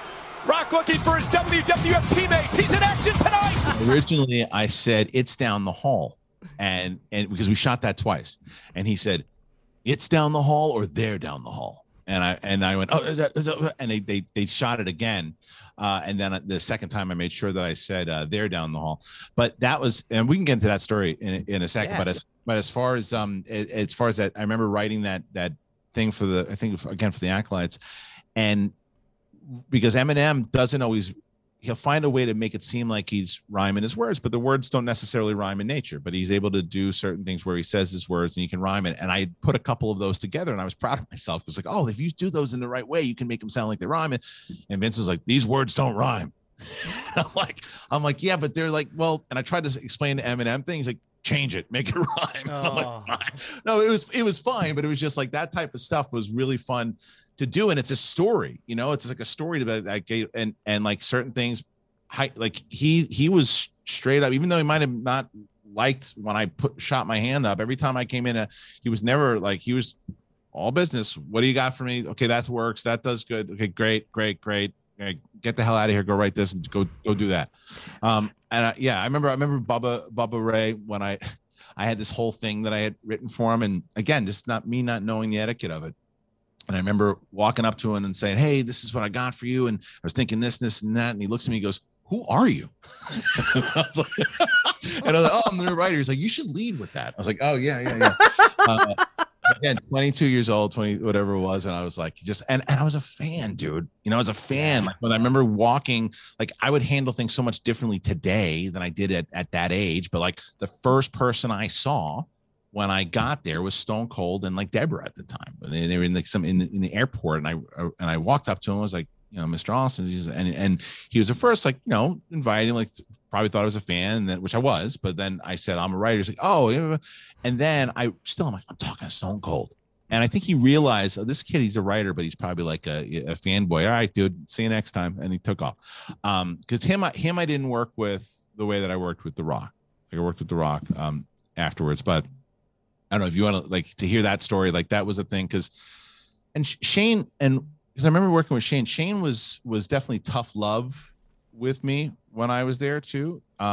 Rock looking for his W W F teammates. He's in action tonight. originally I said it's down the hall, and and because we shot that twice, and he said it's down the hall or they're down the hall, and I and I went oh is that, is that, and they they they shot it again, uh, and then the second time I made sure that I said uh, they're down the hall, but that was, and we can get into that story in in a second, Yeah. but as but as far as um as far as that, I remember writing that that thing for the I think again for the Acolytes, and because Eminem doesn't always, he'll find a way to make it seem like he's rhyming his words, but the words don't necessarily rhyme in nature, but he's able to do certain things where he says his words and he can rhyme it. And I put a couple of those together and I was proud of myself. It was like, oh, if you do those in the right way, you can make them sound like they rhyme. And Vince was like, these words don't rhyme. I'm like, I'm like, yeah, but they're like, well, and I tried to explain the Eminem thing. He's like, change it, make it rhyme. Oh. I'm like, fine. No, it was, it was fine, but it was just like that type of stuff was really fun to do. And it's a story, you know, it's like a story to like, and, and like certain things, like he, he was straight up, even though he might've not liked when I put, shot my hand up every time I came in, a, he was never like, he was all business. What do you got for me? Okay. That works. That does good. Okay, great, great, great. Okay, get the hell out of here. Go write this and go, go do that. Um, and I, yeah, I remember, I remember Bubba, Bubba Ray, when I, I had this whole thing that I had written for him. And again, just not me, not knowing the etiquette of it. And I remember walking up to him and saying, hey, this is what I got for you. And I was thinking this, this, and that. And he looks at me and goes, who are you? and, I was like, and I was like, oh, I'm the new writer. He's like, you should lead with that. I was like, oh, yeah, yeah, yeah. uh, again, twenty-two years old, twenty, whatever it was. And I was like, just, and, and I was a fan, dude. You know, I was a fan. Like when I remember walking, like I would handle things so much differently today than I did at, at that age. But like the first person I saw when I got there was Stone Cold and like Deborah at the time. And they were in like some in the, in the airport, and I and I walked up to him. I was like, you know, Mister Austin, and and he was at first like, you know, inviting, like probably thought I was a fan, and then, which I was. But then I said I'm a writer. He's like, oh, yeah. And then I still I'm like I'm talking to Stone Cold, and I think he realized, oh, this kid, he's a writer, but he's probably like a, a fanboy. All right, dude, see you next time. And he took off. Um, because him, I, him, I didn't work with the way that I worked with The Rock. Like I worked with The Rock um afterwards, but. I don't know if you want to like to hear that story. Like that was a thing. Cause, and Shane, and because I remember working with Shane, Shane was, was definitely tough love with me when I was there too. Um,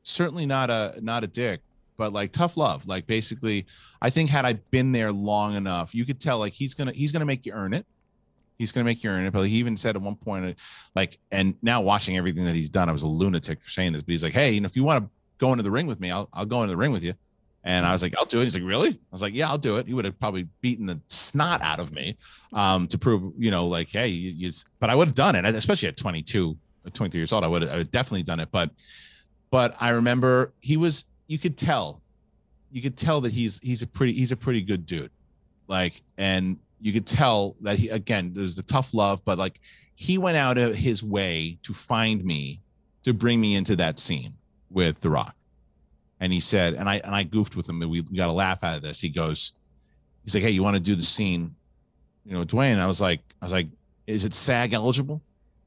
certainly not a not a dick, but like tough love. Like basically, I think had I been there long enough, you could tell like he's gonna he's gonna make you earn it. He's gonna make you earn it. But he even said at one point, like, and now watching everything that he's done, I was a lunatic for saying this, but he's like, hey, you know, if you want to go into the ring with me, I'll I'll go into the ring with you. And I was like, I'll do it. He's like, really? I was like, yeah, I'll do it. He would have probably beaten the snot out of me um, to prove, you know, like, hey, you, you, but I would have done it, especially at twenty-two, twenty-three years old. I would have, I would have definitely done it. But, but I remember he was, you could tell, you could tell that he's, he's a pretty, he's a pretty good dude. Like, and you could tell that he, again, there's the tough love, but like he went out of his way to find me, to bring me into that scene with The Rock. And he said, and I and I goofed with him, and we, we got a laugh out of this. He goes, he's like, hey, you want to do the scene, you know, Dwayne? And I was like, I was like, is it SAG eligible?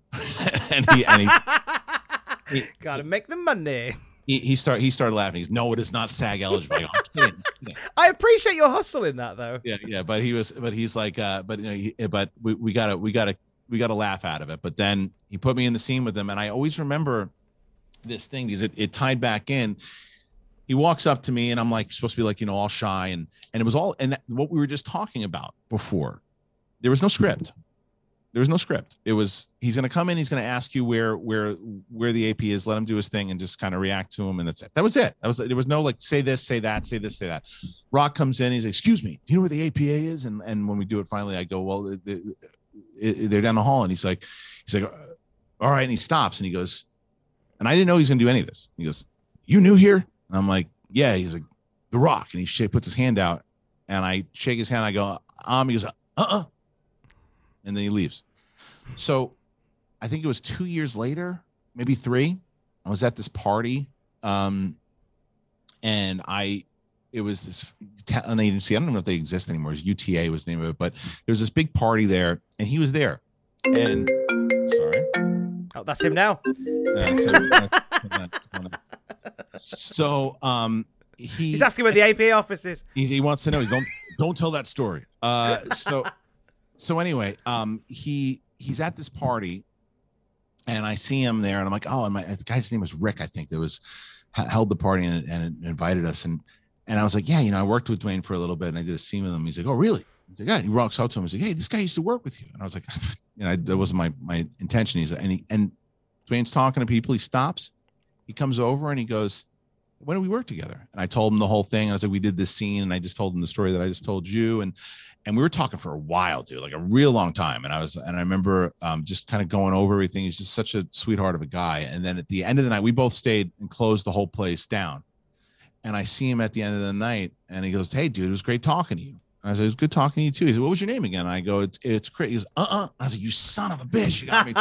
and he and he, he gotta make the money. He he started he started laughing. He's no, it is not SAG eligible. I, go, I'm kidding, I'm kidding. I appreciate your hustle in that though. Yeah, yeah, but he was, but he's like, uh, but you know, he, but we, we gotta we gotta we gotta laugh out of it. But then he put me in the scene with him, and I always remember this thing because it, it tied back in. He walks up to me and I'm like supposed to be like, you know, all shy. And, and it was all, and that, what we were just talking about before, there was no script. There was no script. It was, he's going to come in. He's going to ask you where, where, where the A P is, let him do his thing and just kind of react to him. And that's it. That was it. That was, there was no like, say this, say that, say this, say that. Rock comes in. He's like, excuse me, do you know where the A P A is? And, and when we do it, finally, I go, well, they, they're down the hall. And he's like, he's like, all right. And he stops and he goes, and I didn't know he's going to do any of this. He goes, you new here? And I'm like, yeah. He's like, The Rock. And he sh- puts his hand out and I shake his hand. I go, um, he goes, uh-uh. And then he leaves. So I think it was two years later, maybe three. I was at this party. Um, and I, it was this talent agency. I don't know if they exist anymore. It was U T A was the name of it, but there was this big party there and he was there. And sorry. Oh, that's him now. Uh, so, So um, he, he's asking where the A P A office is. He, he wants to know. He's don't don't tell that story. Uh, so so anyway, um, he he's at this party, and I see him there, and I'm like, oh, and my the guy's name was Rick, I think. That was held the party and, and invited us, and and I was like, yeah, you know, I worked with Dwayne for a little bit, and I did a scene with him. He's like, oh, really? He's like, yeah. He walks up to him. He's like, hey, this guy used to work with you, and I was like, you know, that wasn't my my intention. He's and he and Dwayne's talking to people. He stops. He comes over and he goes, when did we work together? And I told him the whole thing. I was like, we did this scene. And I just told him the story that I just told you. And, and we were talking for a while, dude, like a real long time. And I was, and I remember um, just kind of going over everything. He's just such a sweetheart of a guy. And then at the end of the night, we both stayed and closed the whole place down. And I see him at the end of the night and he goes, hey, dude, it was great talking to you. And I said, it was good talking to you too. He said, what was your name again? And I go, it's, it's Chris. He goes, uh-uh. I was like, you son of a bitch. You got me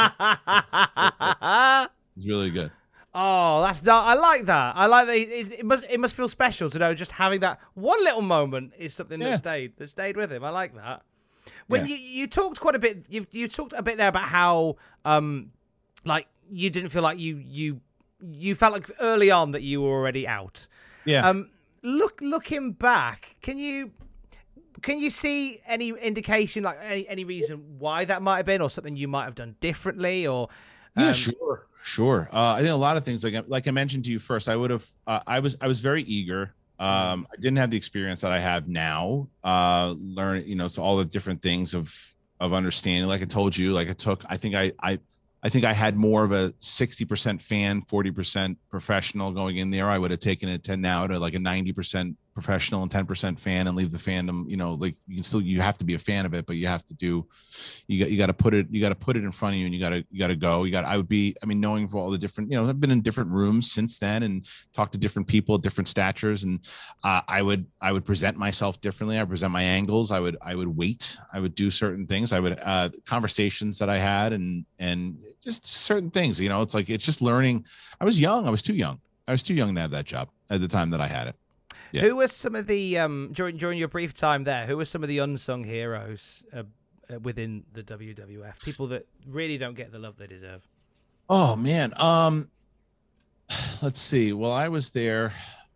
too. It was really good. Oh, that's that. I like that. I like that. It, it must it must feel special to know just having that one little moment is something Yeah. that stayed that stayed with him. I like that. When Yeah. you, you talked quite a bit, you you talked a bit there about how um like you didn't feel like you you you felt like early on that you were already out. Yeah. Um, look looking back, can you can you see any indication, like any any reason why that might have been, or something you might have done differently, or Yeah, um, sure, sure. Uh, I think a lot of things, like like I mentioned to you first, I would have. Uh, I was I was very eager. Um, I didn't have the experience that I have now. Uh, learn, you know, it's all the different things of of understanding. Like I told you, like I took. I think I I I think I had more of a sixty percent fan, forty percent professional going in there. I would have taken it to now to like a ninety percent professional and ten percent fan and leave the fandom, you know, like you can still, you have to be a fan of it, but you have to do, you got, you got to put it, you got to put it in front of you and you got to, you got to go, you got, I would be, I mean, knowing for all the different, you know, I've been in different rooms since then and talked to different people, different statures. And uh, I would, I would present myself differently. I present my angles. I would, I would wait. I would do certain things. I would, uh, conversations that I had and, and just certain things, you know, it's like, it's just learning. I was young. I was too young. I was too young to have that job at the time that I had it. Yeah. Who were some of the um during during your brief time there? Who were some of the unsung heroes uh, uh, within the W W F? People that really don't get the love they deserve. Oh man, um, let's see. Well, I was there.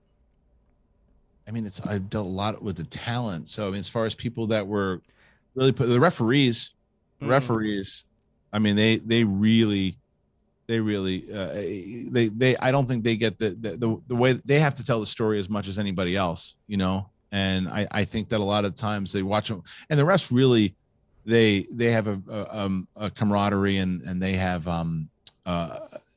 I mean, it's I've dealt a lot with the talent. So I mean, as far as people that were really put the referees, the Mm. referees. I mean, they they really They really, uh, they, they, I don't think they get the, the, the, the way they have to tell the story as much as anybody else, you know? And I, I think that a lot of times they watch them and the rest really, they, they have a, a, um, a camaraderie and, and they have, um, uh,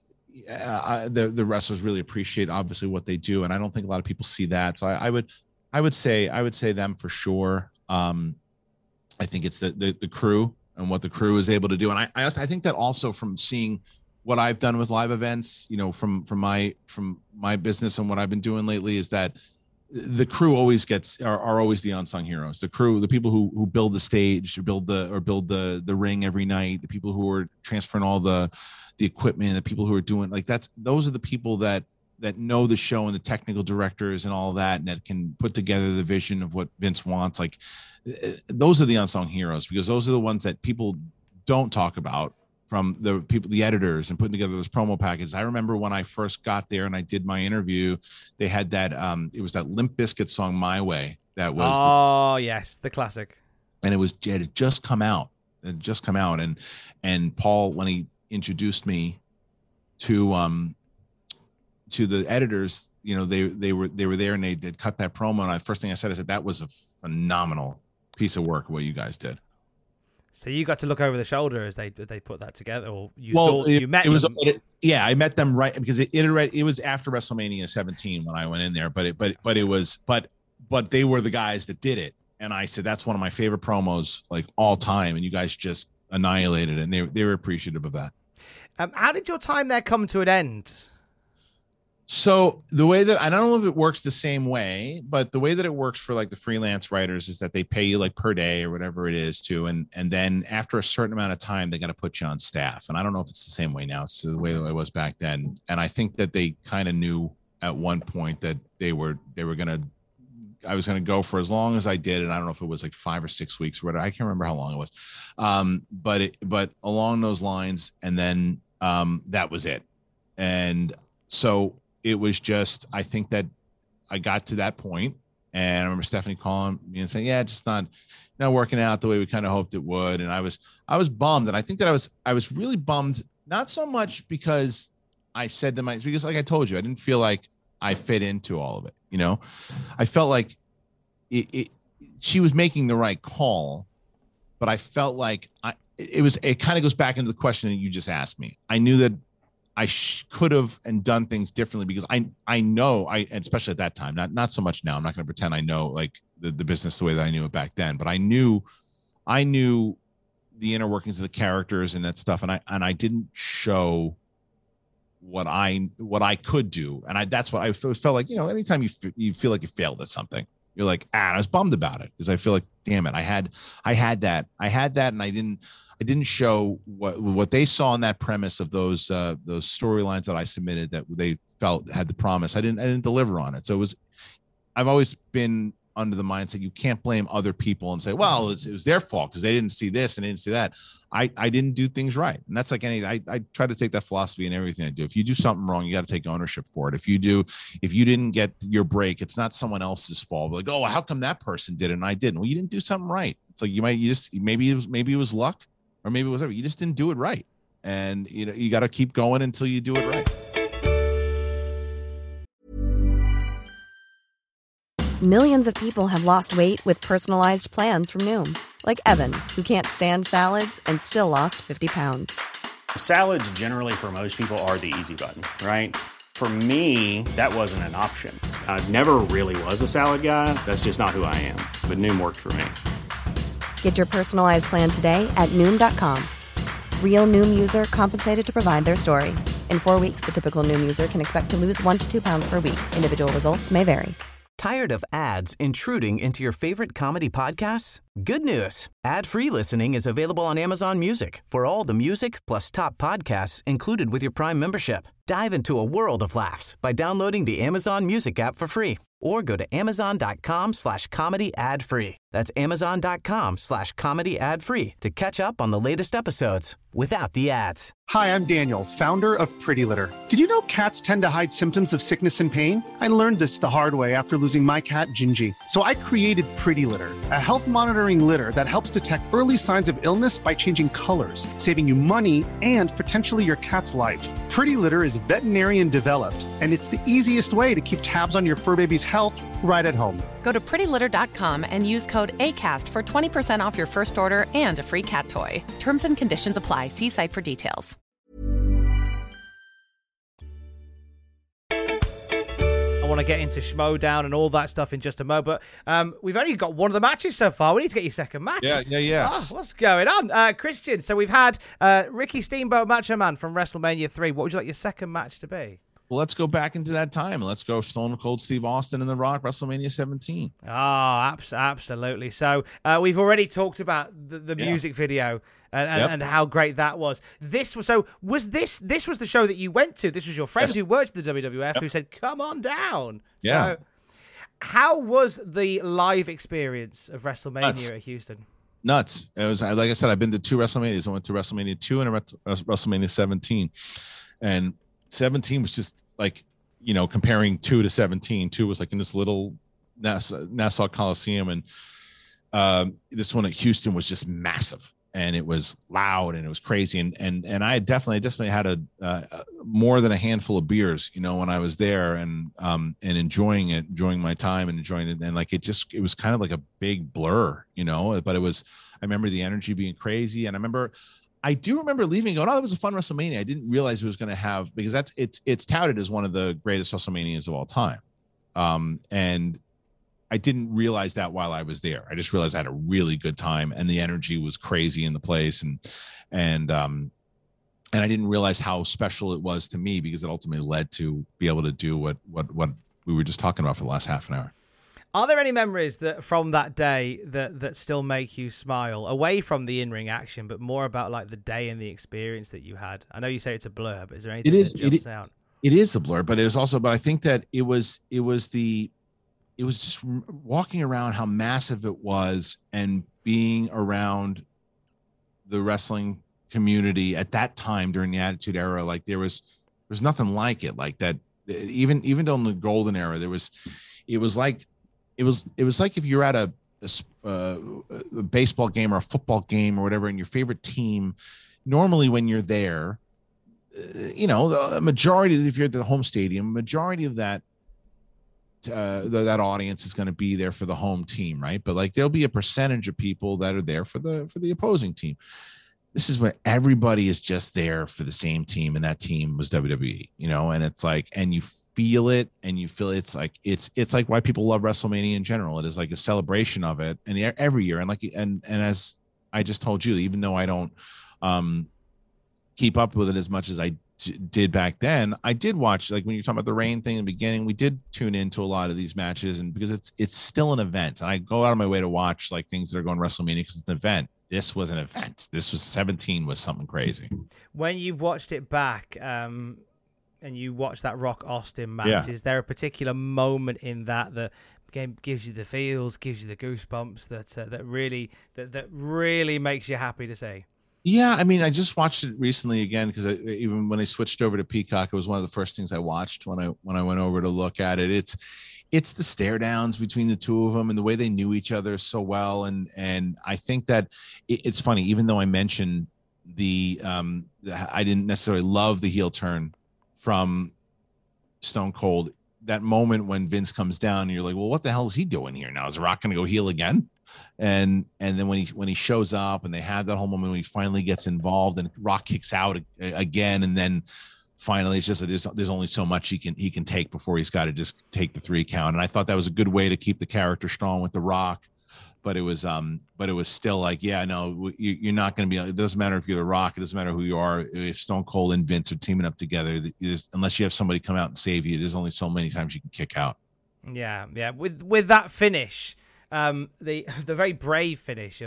I, the, the wrestlers really appreciate obviously what they do. And I don't think a lot of people see that. So I, I would, I would say, I would say them for sure. Um, I think it's the, the, the crew and what the crew is able to do. And I, I, I think that also from seeing what I've done with live events, you know, from, from my, from my business and what I've been doing lately is that the crew always gets, are, are always the unsung heroes. The crew, the people who, who build the stage or build the, or build the, the ring every night, the people who are transferring all the, the equipment, the people who are doing like, that's, those are the people that, that know the show and the technical directors and all that, and that can put together the vision of what Vince wants. Like those are the unsung heroes, because those are the ones that people don't talk about. From the people, the editors, and putting together those promo packages. I remember when I first got there and I did my interview, they had that, um, it was that Limp Bizkit song, My Way. That was, oh yes, the classic. And it was, it had just come out. It had just come out. And, and Paul, when he introduced me to, um, to the editors, you know, they, they were, they were there and they did cut that promo. And I, first thing I said, I said, that was a phenomenal piece of work, what you guys did. So you got to look over the shoulder as they they put that together, or you well, saw it, you met it was them. It, yeah, I met them right because it it, it was after WrestleMania seventeen when I went in there, but it but but it was but but they were the guys that did it, and I said that's one of my favorite promos like all time, and you guys just annihilated it, and they they were appreciative of that. Um, how did your time there come to an end? So the way that I don't know if it works the same way, but the way that it works for like the freelance writers is that they pay you like per day or whatever it is to, and and then after a certain amount of time, they got to put you on staff. And I don't know if it's the same way now. It's the way that it was back then. And I think that they kind of knew at one point that they were they were gonna I was gonna go for as long as I did, and I don't know if it was like five or six weeks or whatever. I can't remember how long it was, um, but it but along those lines, and then um, that was it. And so. It was just, I think that I got to that point, and I remember Stephanie calling me and saying, yeah, just not, not working out the way we kind of hoped it would. And I was, I was bummed. And I think that I was, I was really bummed, not so much because I said to my, because like I told you, I didn't feel like I fit into all of it. You know, I felt like it, it she was making the right call, but I felt like I, it was, it kind of goes back into the question that you just asked me. I knew that I sh- could have and done things differently because I I know I and especially at that time, not not so much now. I'm not going to pretend I know like the, the business the way that I knew it back then, but I knew I knew the inner workings of the characters and that stuff, and I and I didn't show what I what I could do, and I that's what I felt, felt like. You know, anytime you f- you feel like you failed at something, you're like, ah, I was bummed about it because I feel like, damn it, I had I had that I had that, and I didn't. I didn't show what what they saw in that premise of those uh, those storylines that I submitted that they felt had the promise. I didn't I didn't deliver on it. So it was. I've always been under the mindset you can't blame other people and say, well, it was, it was their fault because they didn't see this and they didn't see that. I, I didn't do things right, and that's like any. I, I try to take that philosophy in everything I do. If you do something wrong, you got to take ownership for it. If you do, if you didn't get your break, it's not someone else's fault. Like, oh, how come that person did it and I didn't? Well, you didn't do something right. It's like you might you just maybe it was maybe it was luck. Or maybe it was whatever. You just didn't do it right. And, you know, you got to keep going until you do it right. Millions of people have lost weight with personalized plans from Noom. Like Evan, who can't stand salads and still lost fifty pounds. Salads generally for most people are the easy button, right? For me, that wasn't an option. I never really was a salad guy. That's just not who I am. But Noom worked for me. Get your personalized plan today at Noom dot com. Real Noom user compensated to provide their story. In four weeks, the typical Noom user can expect to lose one to two pounds per week. Individual results may vary. Tired of ads intruding into your favorite comedy podcasts? Good news. Ad-free listening is available on Amazon Music for all the music plus top podcasts included with your Prime membership. Dive into a world of laughs by downloading the Amazon Music app for free or go to amazon.com slash comedy ad free. That's amazon.com slash comedy ad free to catch up on the latest episodes without the ads. Hi, I'm Daniel, founder of Pretty Litter. Did you know cats tend to hide symptoms of sickness and pain? I learned this the hard way after losing my cat, Gingy. So I created Pretty Litter, a health monitoring litter that helps detect early signs of illness by changing colors, saving you money and potentially your cat's life. Pretty Litter is veterinarian developed, and it's the easiest way to keep tabs on your fur baby's health right at home. Go to pretty litter dot com and use code ACAST for twenty percent off your first order and a free cat toy. Terms and conditions apply. See site for details. I want to get into Schmodown and all that stuff in just a moment, but um, we've only got one of the matches so far. We need to get your second match. Yeah, yeah, yeah. Oh, what's going on? Uh, Christian, so we've had uh, Ricky Steamboat Macho Man from WrestleMania three. What would you like your second match to be? Well, let's go back into that time. Let's go Stone Cold Steve Austin and The Rock, WrestleMania seventeen. Oh, abs- absolutely. So uh, we've already talked about the, the Yeah. music video and, and, Yep. and how great that was. This was so was this this was the show that you went to. This was your friend Yes. who worked at the W W F Yep. who said, "Come on down." Yeah. So, how was the live experience of WrestleMania Nuts. at Houston? Nuts. It was like I said, I've been to two WrestleManias. I went to WrestleMania two and a Ret- WrestleMania seventeen, and seventeen was just like, you know, comparing two to seventeen. Two was like in this little Nassau, Nassau Coliseum, and um, this one at Houston was just massive, and it was loud and it was crazy, and and and I definitely definitely had a uh, more than a handful of beers, you know, when I was there, and um and enjoying it, enjoying my time and enjoying it, and like it just it was kind of like a big blur, you know, but it was. I remember the energy being crazy, and I remember. I do remember leaving and going, oh, that was a fun WrestleMania. I didn't realize it was going to have, because that's it's it's touted as one of the greatest WrestleManias of all time. Um, and I didn't realize that while I was there. I just realized I had a really good time, and the energy was crazy in the place, and and um and I didn't realize how special it was to me, because it ultimately led to be able to do what what what we were just talking about for the last half an hour. Are there any memories that from that day that, that still make you smile, away from the in-ring action, but more about like the day and the experience that you had? I know you say it's a blur, but is there anything It is, that jumps it is, out? It is a blur, but it was also, but I think that it was, it was the, it was just walking around how massive it was, and being around the wrestling community at that time during the Attitude Era. Like there was, there was nothing like it. Like that, even, even during the golden era, there was, it was like, It was it was like if you're at a, a, uh, a baseball game or a football game or whatever, and your favorite team, normally when you're there, uh, you know, the majority, if you're at the home stadium, majority of that uh, the, that audience is going to be there for the home team, right? But like there'll be a percentage of people that are there for the for the opposing team. This is where everybody is just there for the same team, and that team was W W E, you know, and it's like, and you feel it, and you feel it's like, it's, it's like why people love WrestleMania in general. It is like a celebration of it, and every year. And like, and, and as I just told you, even though I don't um, keep up with it as much as I d- did back then, I did watch, like when you're talking about the rain thing in the beginning, we did tune into a lot of these matches, and because it's, it's still an event, and I go out of my way to watch like things that are going WrestleMania because it's an event. This was an event. This was seventeen was something crazy. When you've watched it back, um, and you watch that Rock Austin match, Yeah. is there a particular moment in that that game gives you the feels, gives you the goosebumps, that uh, that really that, that really makes you happy to see? Yeah, I mean, I just watched it recently again, because even when I switched over to Peacock, it was one of the first things I watched when I when I went over to look at it. It's it's the stare downs between the two of them, and the way they knew each other so well, and and I think that it, it's funny. Even though I mentioned the um, I didn't necessarily love the heel turn from Stone Cold. That moment when Vince comes down, and you're like, well, what the hell is he doing here now? Is Rock going to go heel again? And and then when he when he shows up, and they have that whole moment when he finally gets involved, and Rock kicks out again, and then finally it's just that there's, there's only so much he can he can take before he's got to just take the three count. And I thought that was a good way to keep the character strong with The Rock. But it was um but it was still like, yeah, no, you, you're not going to be, it doesn't matter if you're The Rock, it doesn't matter who you are. If Stone Cold and Vince are teaming up together, unless you have somebody come out and save you, there's only so many times you can kick out. Yeah, yeah. With with that finish, um, the the very brave finish of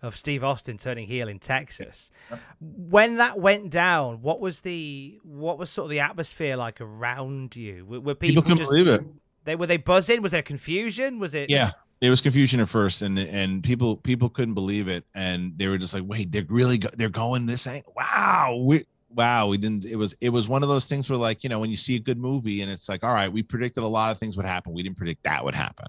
of Steve Austin turning heel in Texas. When that went down, what was the what was sort of the atmosphere like around you? Were, were people, People couldn't just, believe it. They were they buzzing? Was there confusion? Was it? Yeah, there was confusion at first, and and people people couldn't believe it, and they were just like, "Wait, they're really go- they're going this angle? Wow, we wow, we didn't." It was it was one of those things where, like, you know, when you see a good movie and it's like, all right, we predicted a lot of things would happen, we didn't predict that would happen.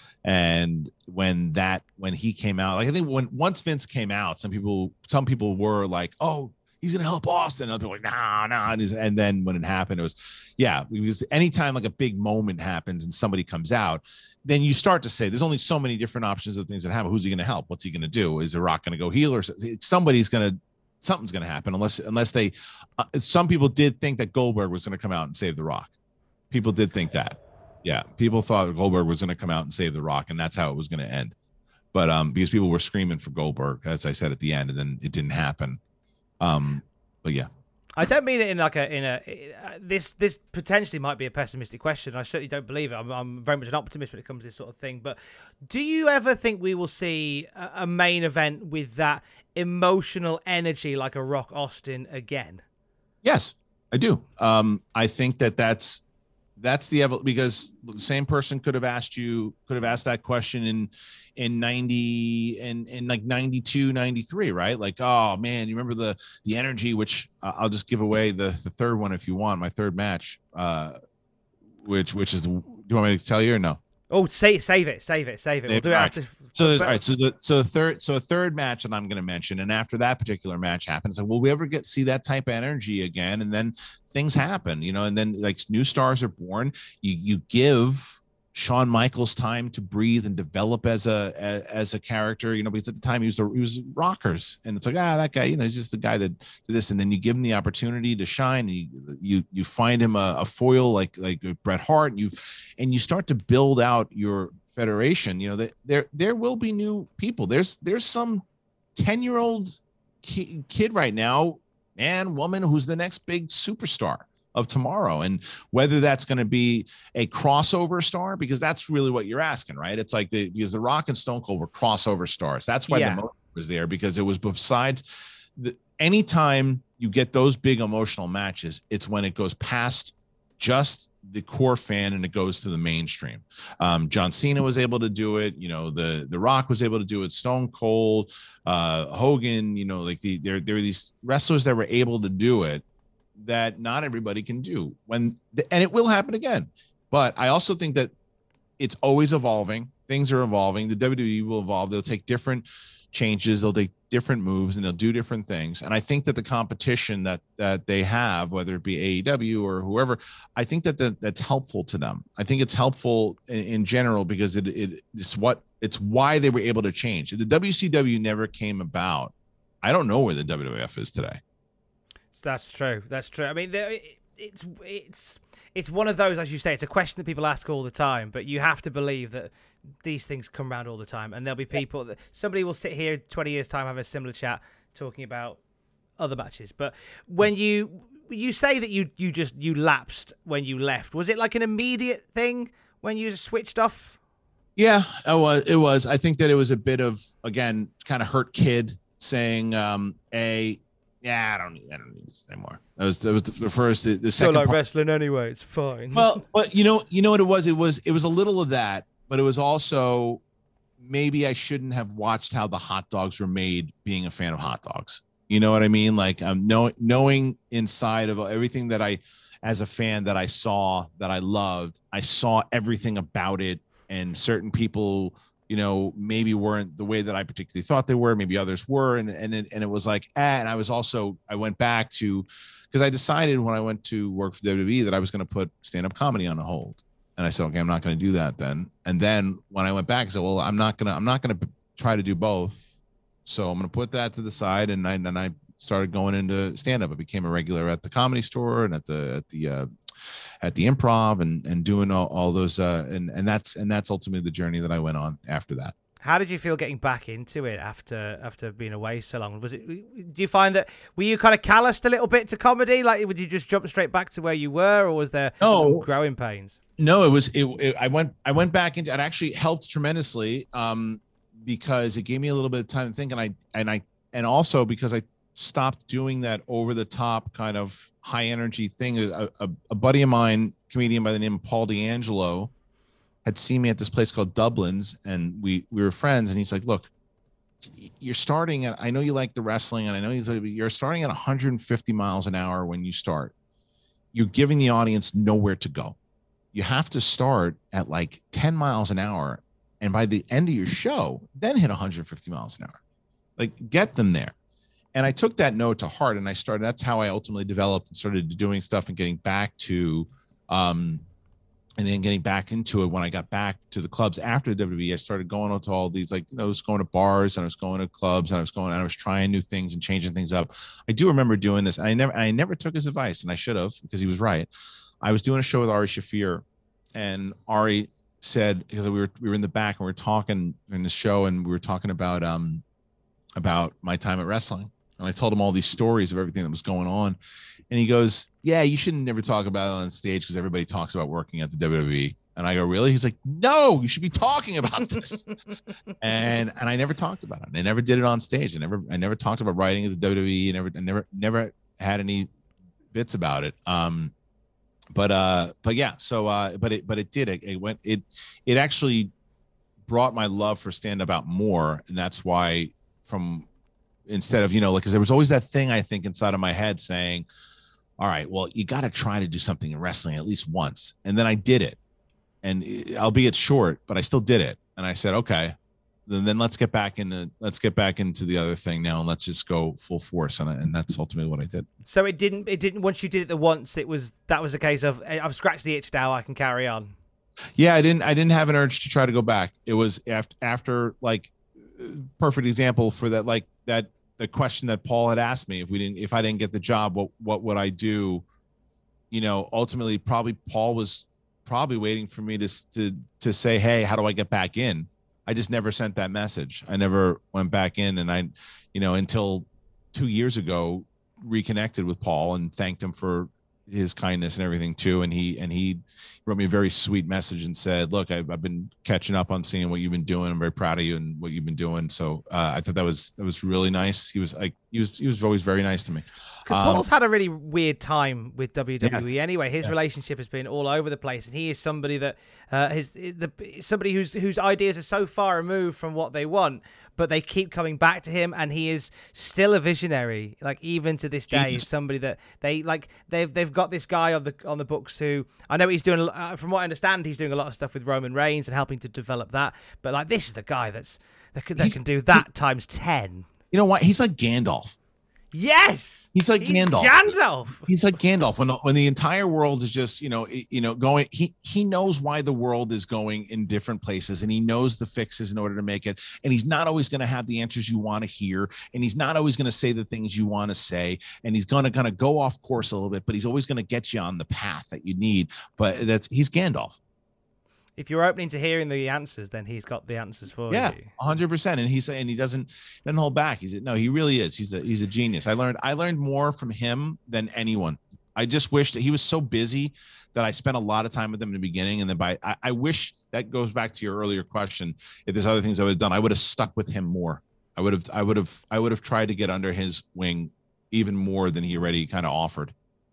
And when that when he came out, like I think when once Vince came out, some people some people were like, "Oh, he's gonna help Austin." Other people were like, "No, no." And, and then when it happened, it was, yeah, because anytime like a big moment happens and somebody comes out, then you start to say, there's only so many different options of things that happen. Who's he gonna help? What's he gonna do? Is The Rock gonna go heel, or somebody's gonna something's gonna happen? Unless unless they, uh, some people did think that Goldberg was gonna come out and save The Rock. People did think that. Yeah, people thought Goldberg was going to come out and save The Rock, and that's how it was going to end. But um, because people were screaming for Goldberg, as I said at the end, and then it didn't happen. Um, but yeah, I don't mean it in like a in a uh, this this potentially might be a pessimistic question. I certainly don't believe it. I'm, I'm very much an optimist when it comes to this sort of thing. But do you ever think we will see a, a main event with that emotional energy like a Rock Austin again? Yes, I do. Um, I think that that's. That's the because the same person could have asked you could have asked that question in in ninety and in, in like ninety-two, ninety-three, right? Like, oh man, you remember the the energy, which uh, I'll just give away the the third one if you want, my third match, uh, which which is, do you want me to tell you or no? Oh, save save it, save it, save it. We'll do it all after. Right. So there's, all right, so the so the third so a third match that I'm going to mention, and after that particular match happens, like, will we ever get see that type of energy again? And then things happen, you know, and then like new stars are born. You you give Shawn Michaels time to breathe and develop as a as, as a character, you know, because at the time he was a, he was rockers, and it's like, ah, that guy, you know, he's just the guy that did this, and then you give him the opportunity to shine. And you you you find him a, a foil like like Bret Hart, and you and you start to build out your federation. You know, that there there will be new people. There's there's some ten year old ki- kid right now, man, woman, who's the next big superstar of tomorrow, and whether that's going to be a crossover star, because that's really what you're asking, right? It's like the because the Rock and Stone Cold were crossover stars. That's why yeah. the motion was there, because it was besides the anytime you get those big emotional matches, it's when it goes past just the core fan and it goes to the mainstream. Um, John Cena was able to do it. You know, the the Rock was able to do it. Stone Cold, uh, Hogan. You know, like the there there are these wrestlers that were able to do it that not everybody can do when, and it will happen again. But I also think that it's always evolving. Things are evolving. The W W E will evolve. They'll take different changes. They'll take different moves and they'll do different things. And I think that the competition that, that they have, whether it be A E W or whoever, I think that, that that's helpful to them. I think it's helpful in, in general, because it, it it's what it's why they were able to change. The W C W never came about. I don't know where the W W F is today. That's true. That's true. I mean, it's it's it's one of those, as you say, it's a question that people ask all the time, but you have to believe that these things come around all the time, and there'll be people that somebody will sit here twenty years time, have a similar chat talking about other matches. But when you you say that you you just you lapsed when you left, was it like an immediate thing when you just switched off? Yeah, it was. It was. I think that it was a bit of, again, kind of hurt kid saying, um, a. Yeah, I don't need. I don't need this anymore. That was that was the, the first. The, the second. So like part. wrestling anyway. It's fine. Well, but you know, you know what it was. It was it was a little of that, but it was also maybe I shouldn't have watched how the hot dogs were made. Being a fan of hot dogs, you know what I mean? Like um, knowing knowing inside of everything that I, as a fan, that I saw, that I loved. I saw everything about it, and certain people, you know, maybe weren't the way that I particularly thought they were. Maybe others were. And, and, it, and it was like, eh, and I was also, I went back to, because I decided when I went to work for W W E that I was going to put stand-up comedy on a hold. And I said, okay, I'm not going to do that then. And then when I went back, I said, well, I'm not going to, I'm not going to try to do both. So I'm going to put that to the side. And I, and I started going into stand-up. I became a regular at the Comedy Store and at the, at the, uh, at the Improv and, and doing all, all those uh, and, and that's and that's ultimately the journey that I went on after that. How did you feel getting back into it after after being away so long? Was it? Do you find that were you kind of calloused a little bit to comedy? Like, would you just jump straight back to where you were, or was there no, some growing pains? No, it was. It, it, I went. I went back into. It actually helped tremendously. Um, because it gave me a little bit of time to think, and I and I and also because I stopped doing that over the top kind of high energy thing. A, a, a buddy of mine, comedian by the name of Paul D'Angelo, had seen me at this place called Dublin's, and we we were friends, and he's like, look, you're starting at, I know you like the wrestling, and I know you're, you're starting at one hundred fifty miles an hour when you start. You're giving the audience nowhere to go. You have to start at like ten miles an hour, and by the end of your show, then hit one hundred fifty miles an hour. Like, get them there. And I took that note to heart, and I started, that's how I ultimately developed and started doing stuff and getting back to, um, and then getting back into it when I got back to the clubs after the W W E. I started going to all these, like, you know, I was going to bars and I was going to clubs and I was going and I was trying new things and changing things up. I do remember doing this. I never, I never took his advice, and I should have, because he was right. I was doing a show with Ari Shaffir, and Ari said, because we were, we were in the back and we were talking in the show, and we were talking about, um, about my time at wrestling. And I told him all these stories of everything that was going on. And he goes, yeah, you shouldn't never talk about it on stage because everybody talks about working at the W W E. And I go, really? He's like, no, you should be talking about this. and and I never talked about it. I never did it on stage. I never I never talked about writing at the W W E. I never I never never had any bits about it. Um, but uh, but yeah, so uh, but it but it did. It, it went it it actually brought my love for stand-up out more. And that's why from instead of, you know, like, because there was always that thing, I think, inside of my head saying, all right, well, you got to try to do something in wrestling at least once. And then I did it, and albeit short, but I still did it. And I said, okay, then, then let's get back into, let's get back into the other thing now. And let's just go full force. And, I, and that's ultimately what I did. So it didn't, it didn't, once you did it the once, it was, that was a case of, I've scratched the itch now, I can carry on. Yeah. I didn't, I didn't have an urge to try to go back. It was after, after like, perfect example for that, like that, the question that Paul had asked me, if we didn't, if I didn't get the job, what, what would I do? You know, ultimately probably Paul was probably waiting for me to, to, to say, hey, how do I get back in? I just never sent that message. I never went back in. And I, you know, until two years ago, reconnected with Paul and thanked him for his kindness and everything too. And he, and he wrote me a very sweet message and said, look, I've, I've been catching up on seeing what you've been doing. I'm very proud of you and what you've been doing. So uh, I thought that was, that was really nice. He was like, he was, he was always very nice to me. Because um, Paul's had a really weird time with W W E yes. anyway. His yeah. relationship has been all over the place, and he is somebody that uh, his the somebody whose whose ideas are so far removed from what they want, but they keep coming back to him, and he is still a visionary. Like, even to this day, he's somebody that they like. They've they've got this guy on the on the books who I know he's doing. Uh, from what I understand, he's doing a lot of stuff with Roman Reigns and helping to develop that. But like, this is the guy that's that can, that can do that times ten. You know what? He's like Gandalf. Yes, he's like he's Gandalf. Gandalf. He's like Gandalf. When the, when the entire world is just, you know, you know, going. He he knows why the world is going in different places, and he knows the fixes in order to make it. And he's not always going to have the answers you want to hear, and he's not always going to say the things you want to say, and he's going to kind of go off course a little bit, but he's always going to get you on the path that you need. But that's he's Gandalf. If you're opening to hearing the answers, then he's got the answers for yeah, you. one hundred percent. And he's saying he doesn't doesn't hold back. He's no, he really is. He's a he's a genius. I learned I learned more from him than anyone. I just wish that he was so busy that I spent a lot of time with him in the beginning. And then by I, I wish that goes back to your earlier question. If there's other things I would have done, I would have stuck with him more. I would have I would have I would have tried to get under his wing even more than he already kind of offered.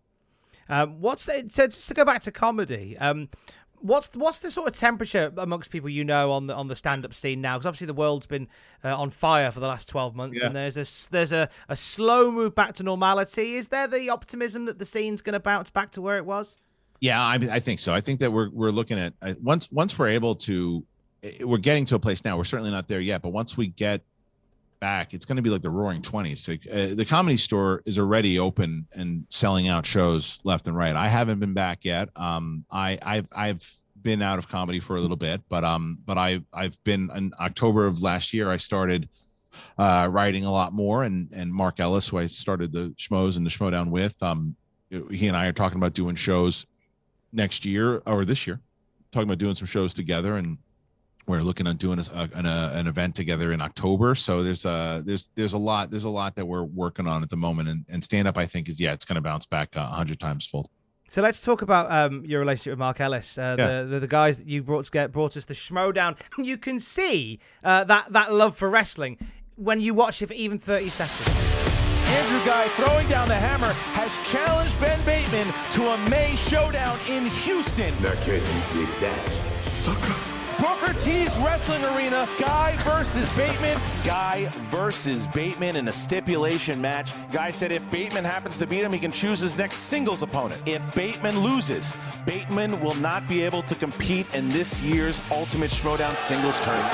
Um, what's so just to go back to comedy? Um, What's the, what's the sort of temperature amongst people you know on the on the stand-up scene now? Because obviously the world's been uh, on fire for the last twelve months, yeah. and there's a there's a, a slow move back to normality. Is there the optimism that the scene's going to bounce back to where it was? Yeah, I I think so. I think that we're we're looking at uh, once once we're able to, we're getting to a place now. We're certainly not there yet, but once we get back, it's going to be like the Roaring Twenties. Like, uh, the Comedy Store is already open and selling out shows left and right. I haven't been back yet. Um, I, I've I've been out of comedy for a little bit, but um, but I I've been in October of last year. I started uh, writing a lot more, and and Mark Ellis, who I started the Schmoes and the Schmodown with, um, he and I are talking about doing shows next year or this year, talking about doing some shows together, and we're looking at doing a, an, a, an event together in October. So there's a, there's, there's a lot, there's a lot that we're working on at the moment. And, and stand up, I think is, yeah, it's going to bounce back a hundred times full. So let's talk about um, your relationship with Mark Ellis, uh, Yeah. the, the the guys that you brought to get brought us the Schmodown. You can see uh, that that love for wrestling when you watch it for even thirty seconds. Andrew Guy throwing down the hammer has challenged Ben Bateman to a May showdown in Houston. Now can you dig that, sucker? Booker T's Wrestling Arena, Guy versus Bateman. Guy versus Bateman in a stipulation match. Guy said if Bateman happens to beat him, he can choose his next singles opponent. If Bateman loses, Bateman will not be able to compete in this year's Ultimate Schmodown singles tournament.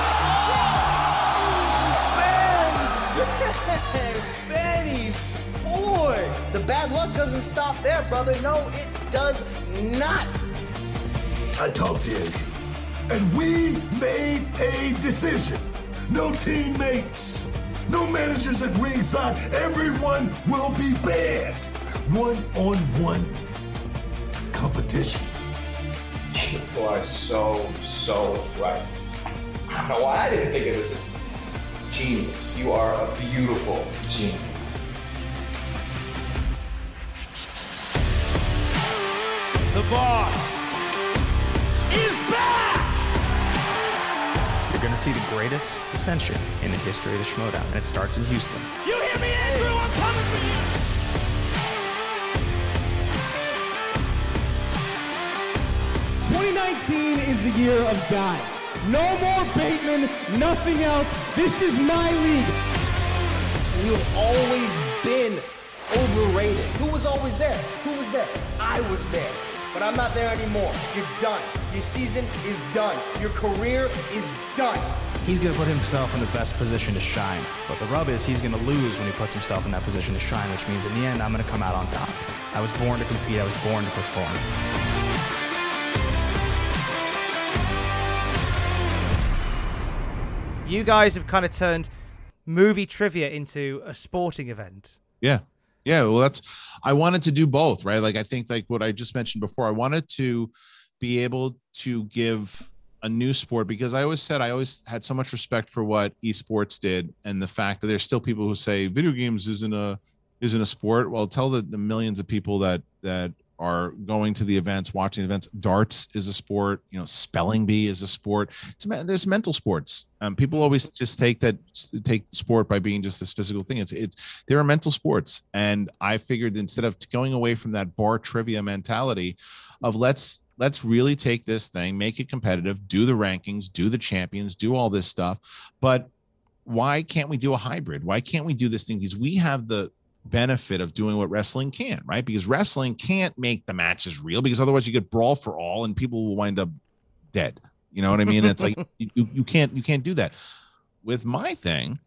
Benny, boy, the bad luck doesn't stop there, brother. No, it does not. I talked to Andrew, and we made a decision. No teammates, no managers at ringside. Everyone will be banned. One-on-one competition. You are so, so right. I don't know why I didn't think of this. It's genius. You are a beautiful genius. The boss is back! You're going to see the greatest ascension in the history of the Schmodown, and it starts in Houston. You hear me, Andrew? I'm coming for you! twenty nineteen is the year of Guy. No more Bateman, nothing else. This is my league. You've always been overrated. Who was always there? Who was there? I was there. But I'm not there anymore. You're done. Your season is done. Your career is done. He's going to put himself in the best position to shine. But the rub is he's going to lose when he puts himself in that position to shine, which means in the end, I'm going to come out on top. I was born to compete. I was born to perform. You guys have kind of turned movie trivia into a sporting event. Yeah. Yeah. Well, that's, I wanted to do both, right? Like, I think like what I just mentioned before, I wanted to be able to give a new sport, because I always said, I always had so much respect for what esports did. And the fact that there's still people who say video games isn't a, isn't a sport. Well, tell the, the millions of people that, that are going to the events, watching events. Darts is a sport, you know, spelling bee is a sport. It's, there's mental sports. Um, people always just take that, take sport by being just this physical thing. It's, it's, there are mental sports. And I figured instead of going away from that bar trivia mentality of let's, let's really take this thing, make it competitive, do the rankings, do the champions, do all this stuff. But why can't we do a hybrid? Why can't we do this thing? Because we have the benefit of doing what wrestling can, right? Because wrestling can't make the matches real, because otherwise you get brawl for all and people will wind up dead. You know what I mean? It's like you, you can't you can't do that. With my thing,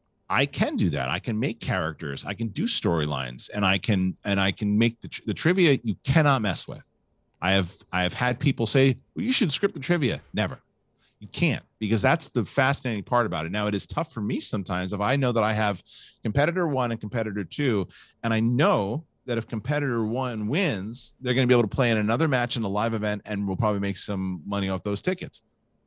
I can do that. I can make characters, I can do storylines, and I can and I can make the the trivia you cannot mess with. I have I have had people say, well, you should script the trivia. Never. You can't, because that's the fascinating part about it. Now, it is tough for me sometimes if I know that I have competitor one and competitor two, and I know that if competitor one wins, they're going to be able to play in another match in the live event, and we'll probably make some money off those tickets.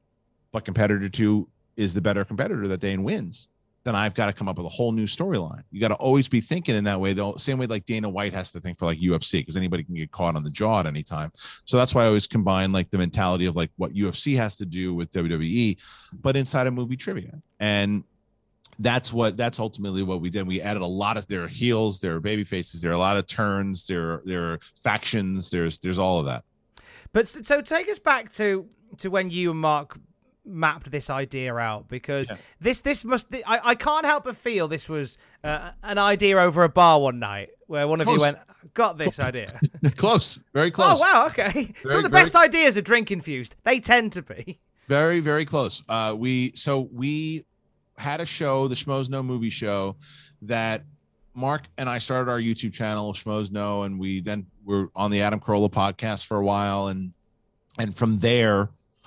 But competitor two is the better competitor that day and wins. Then I've got to come up with a whole new storyline. You got to always be thinking in that way, the same way like Dana White has to think for like U F C, because anybody can get caught on the jaw at any time. So that's why I always combine like the mentality of like what U F C has to do with W W E, but inside of movie trivia. And that's what that's ultimately what we did. We added a lot of their heels, their baby faces, there are a lot of turns, there there are factions, there's there's all of that. But so take us back to to when you and Mark mapped this idea out, because yeah. this this must I, I can't help but feel this was uh, an idea over a bar one night where one of close. you went, got this idea. Close, very close. Oh wow, okay. Very, Some of the best very... ideas are drink infused. They tend to be very very close. Uh, we so we had a show, the Schmoes Know movie show, that Mark and I started our YouTube channel, Schmoes Know, and we then were on the Adam Carolla podcast for a while, and and from there.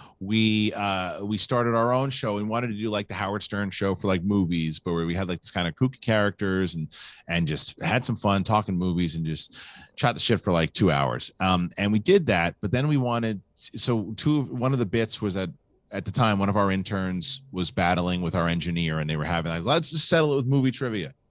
We uh we started our own show and wanted to do like the Howard Stern show for like movies, but where we had like this kind of kooky characters and and just had some fun talking movies and just shot the shit for like two hours. Um, and we did that, but then we wanted so two one of the bits was that at the time one of our interns was battling with our engineer, and they were having like, let's just settle it with movie trivia.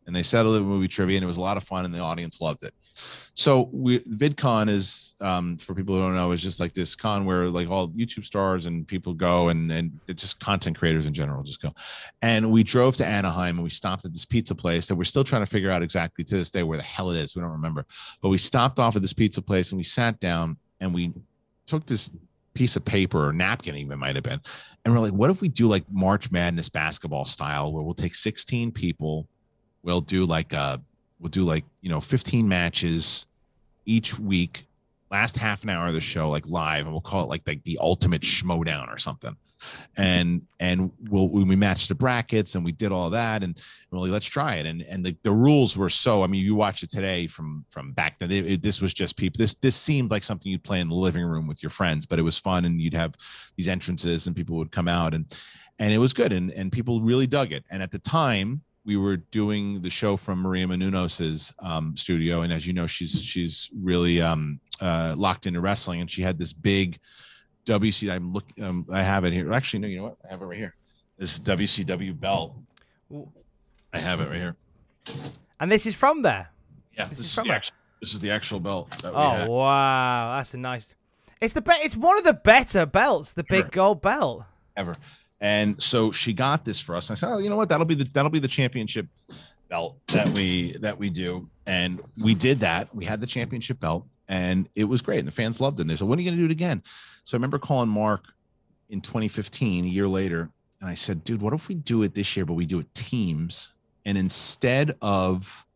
and they settled it with movie trivia, and it was a lot of fun, and the audience loved it. So we VidCon is, um, for people who don't know, is just like this con where like all YouTube stars and people go, and and it's just content creators in general just go. And we drove to Anaheim, and we stopped at this pizza place that we're still trying to figure out exactly to this day where the hell it is. We don't remember, but we stopped off at this pizza place, and we sat down, and we took this piece of paper or napkin, even might have been, and we're like, what if we do like March Madness basketball style, where we'll take sixteen people, we'll do like a we'll do like, you know, fifteen matches each week, last half an hour of the show, like live, and we'll call it like like the ultimate schmodown or something. And and we'll we matched the brackets, and we did all that, and we're like, let's try it. And and the, the rules were so, I mean, you watch it today from from back then, it, it, this was just people, this this seemed like something you'd play in the living room with your friends, but it was fun, and you'd have these entrances, and people would come out, and and it was good, and and people really dug it. And at the time, we were doing the show from Maria Menounos's um, studio, and as you know, she's she's really um, uh, locked into wrestling, and she had this big W C. I'm look. Um, I have it here. Actually, no. You know what? I have it right here. This W C W belt. Ooh. I have it right here. And this is from there. Yeah, this, this is is from the there. actual, this is the actual belt. That we Oh had. wow, that's a nice. It's the be- It's one of the better belts. The big Ever. gold belt. Ever. And so she got this for us. And I said, oh, you know what? That'll be the that'll be the championship belt that we that we do. And we did that. We had the championship belt, and it was great. And the fans loved it. And they said, when are you going to do it again? So I remember calling Mark in twenty fifteen, a year later, and I said, dude, what if we do it this year, but we do it teams? And instead of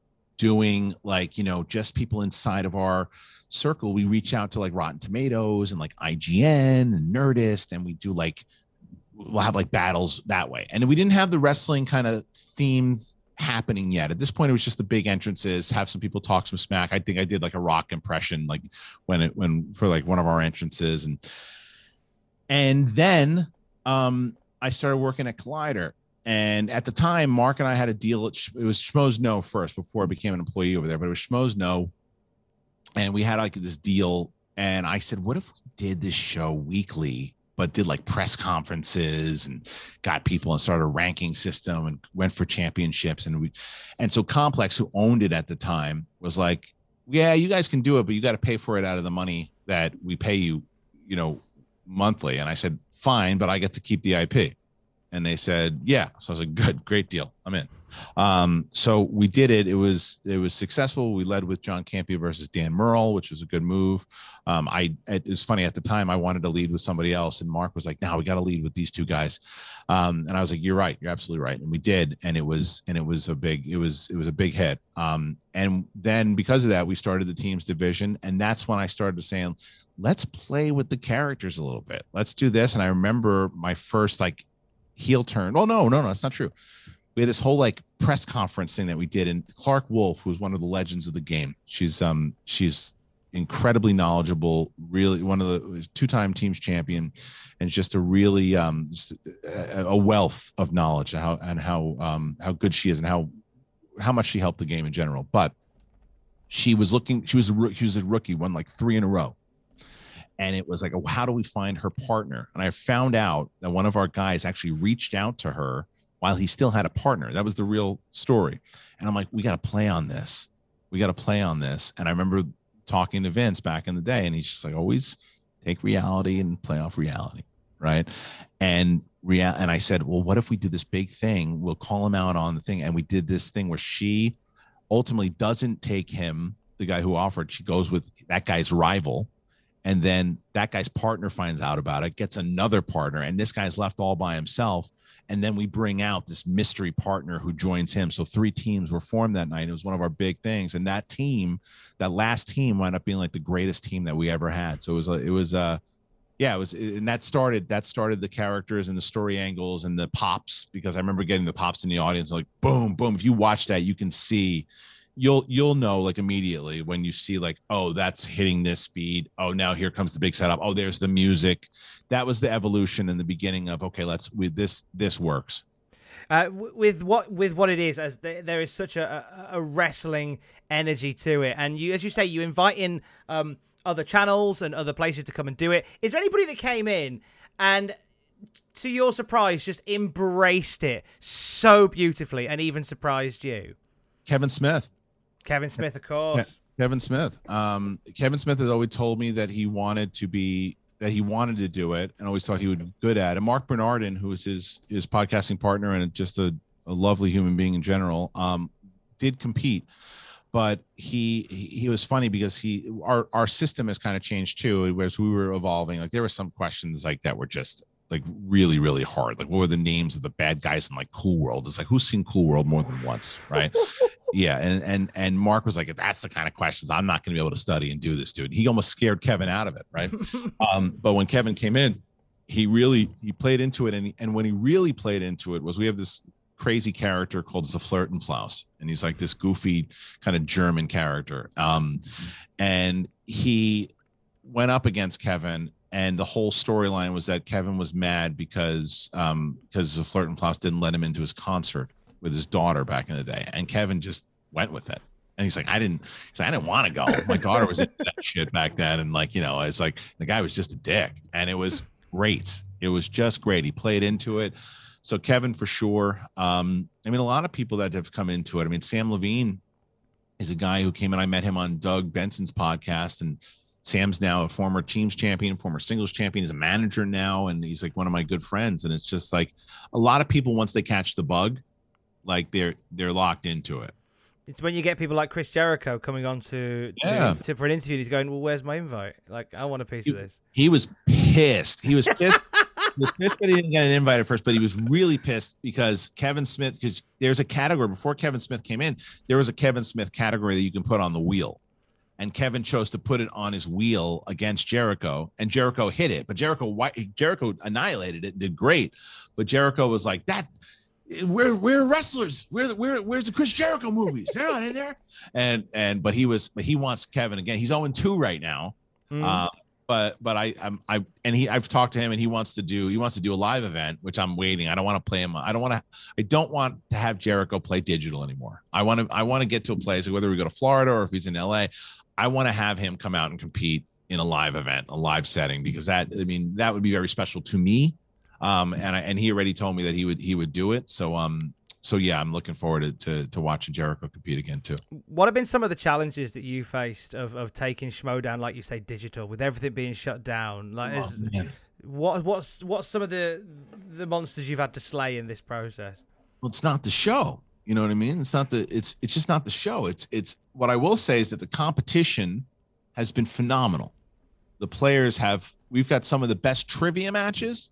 doing like, you know, just people inside of our circle, we reach out to like Rotten Tomatoes and like I G N and Nerdist, and we do like, we'll have like battles that way. And we didn't have the wrestling kind of themed happening yet. At this point, it was just the big entrances, have some people talk some smack. I think I did like a Rock impression, like when it, when for like one of our entrances. And, and then um, I started working at Collider. And at the time, Mark and I had a deal. At, it was Schmoes No first before I became an employee over there, but it was Schmoes No. And we had like this deal. And I said, what if we did this show weekly, but did like press conferences and got people and started a ranking system and went for championships. And we, and so Complex, who owned it at the time, was like, yeah, you guys can do it, but you got to pay for it out of the money that we pay you, you know, monthly. And I said, fine, but I get to keep the I P. And they said, yeah. So I was like, good, great deal. I'm in. Um, so we did it. It was, it was successful. We led with John Campia versus Dan Murrell, which was a good move. Um, I, it was funny at the time, I wanted to lead with somebody else. And Mark was like, no, we got to lead with these two guys. Um, and I was like, you're right. You're absolutely right. And we did. And it was, and it was a big, it was, it was a big hit. Um, and then because of that, we started the teams division. And that's when I started saying, let's play with the characters a little bit. Let's do this. And I remember my first like heel turn. Oh, no, no, no, it's not true. We had this whole like press conference thing that we did, and Clark Wolf, who's one of the legends of the game, she's um she's incredibly knowledgeable, really one of the two-time teams champion, and just a really um just a, a wealth of knowledge and how and how um how good she is and how how much she helped the game in general. But she was looking, she was a she was a rookie, won like three in a row. And it was like, oh, how do we find her partner? And I found out that one of our guys actually reached out to her while he still had a partner. That was the real story. And I'm like, we got to play on this. We got to play on this. And I remember talking to Vince back in the day, and he's just like, always take reality and play off reality. Right. And real. And I said, well, what if we do this big thing? We'll call him out on the thing. And we did this thing where she ultimately doesn't take him, the guy who offered. She goes with that guy's rival. And then that guy's partner finds out about it, gets another partner, and this guy's left all by himself. And then we bring out this mystery partner who joins him. So three teams were formed that night. It was one of our big things. And that team, that last team wound up being like the greatest team that we ever had. So it was, it was, uh, yeah, it was, and that started, that started the characters and the story angles and the pops, because I remember getting the pops in the audience, like boom, boom. If you watch that, you can see, you'll, you'll know like immediately when you see like, oh, that's hitting this speed. Oh, now here comes the big setup. Oh, there's the music. That was the evolution in the beginning of, okay, let's with this, this works. Uh, with what with what it is, as the, there is such a, a wrestling energy to it, and you, as you say, you invite in um, other channels and other places to come and do it. Is there anybody that came in and to your surprise, just embraced it so beautifully and even surprised you? Kevin Smith. Kevin Smith, of course. Kevin Smith. Um, Kevin Smith has always told me that he wanted to be, that he wanted to do it and always thought he would be good at it. Mark Bernardin, who is his, his podcasting partner and just a, a lovely human being in general, um, did compete. But he, he he was funny because he our our system has kind of changed too. As we were evolving, like there were some questions like that were just like really really hard. Like what were the names of the bad guys in like Cool World? It's like who's seen Cool World more than once, right? Yeah, and and and Mark was like, if that's the kind of questions, I'm not going to be able to study and do this, dude. He almost scared Kevin out of it, right? um, but when Kevin came in, he really he played into it, and he, and when he really played into it was we have this crazy character called Zaflirtenflaus, and he's like this goofy kind of German character. Um, and he went up against Kevin, and the whole storyline was that Kevin was mad because um, because Zaflirtenflaus didn't let him into his concert with his daughter back in the day, and Kevin just went with it. And he's like, I didn't. He's like, I didn't want to go. My daughter was into that shit back then, and like you know, it's like the guy was just a dick, and it was great. It was just great. He played into it. So Kevin, for sure. Um, I mean, a lot of people that have come into it. I mean, Sam Levine is a guy who came in. I met him on Doug Benson's podcast, and Sam's now a former teams champion, former singles champion. He's a manager now, and he's like one of my good friends. And it's just like a lot of people, once they catch the bug, like they're they're locked into it. It's when you get people like Chris Jericho coming on to, Yeah. to, to for an interview, and he's going, well, where's my invite? Like, I want a piece He, of this. he was pissed. He was pissed. He was pissed that he didn't get an invite at first, but he was really pissed because Kevin Smith, because there's a category before Kevin Smith came in, there was a Kevin Smith category that you can put on the wheel. And Kevin chose to put it on his wheel against Jericho, and Jericho hit it, but Jericho Jericho annihilated it and did great. But Jericho was like, that we're we're wrestlers. We're we're where's the Chris Jericho movies? They're not in there. And and but he was but he wants Kevin again. He's oh and two right now. Mm. Um, but but I I'm I and he I've talked to him, and he wants to do he wants to do a live event, which I'm waiting. I don't want to play him. I don't want to I don't want to have Jericho play digital anymore. I want to I want to get to a place, whether we go to Florida or if he's in L A, I want to have him come out and compete in a live event, a live setting, because that I mean that would be very special to me. Um, and I, and he already told me that he would he would do it. So um so yeah, I'm looking forward to, to to watching Jericho compete again too. What have been some of the challenges that you faced of, of taking Schmodown, like you say, digital, with everything being shut down? Like, Oh, is, man. what what's what's some of the the monsters you've had to slay in this process? Well, it's not the show. You know what I mean? It's not the it's it's just not the show. It's it's what I will say is that the competition has been phenomenal. The players have we've got some of the best trivia matches.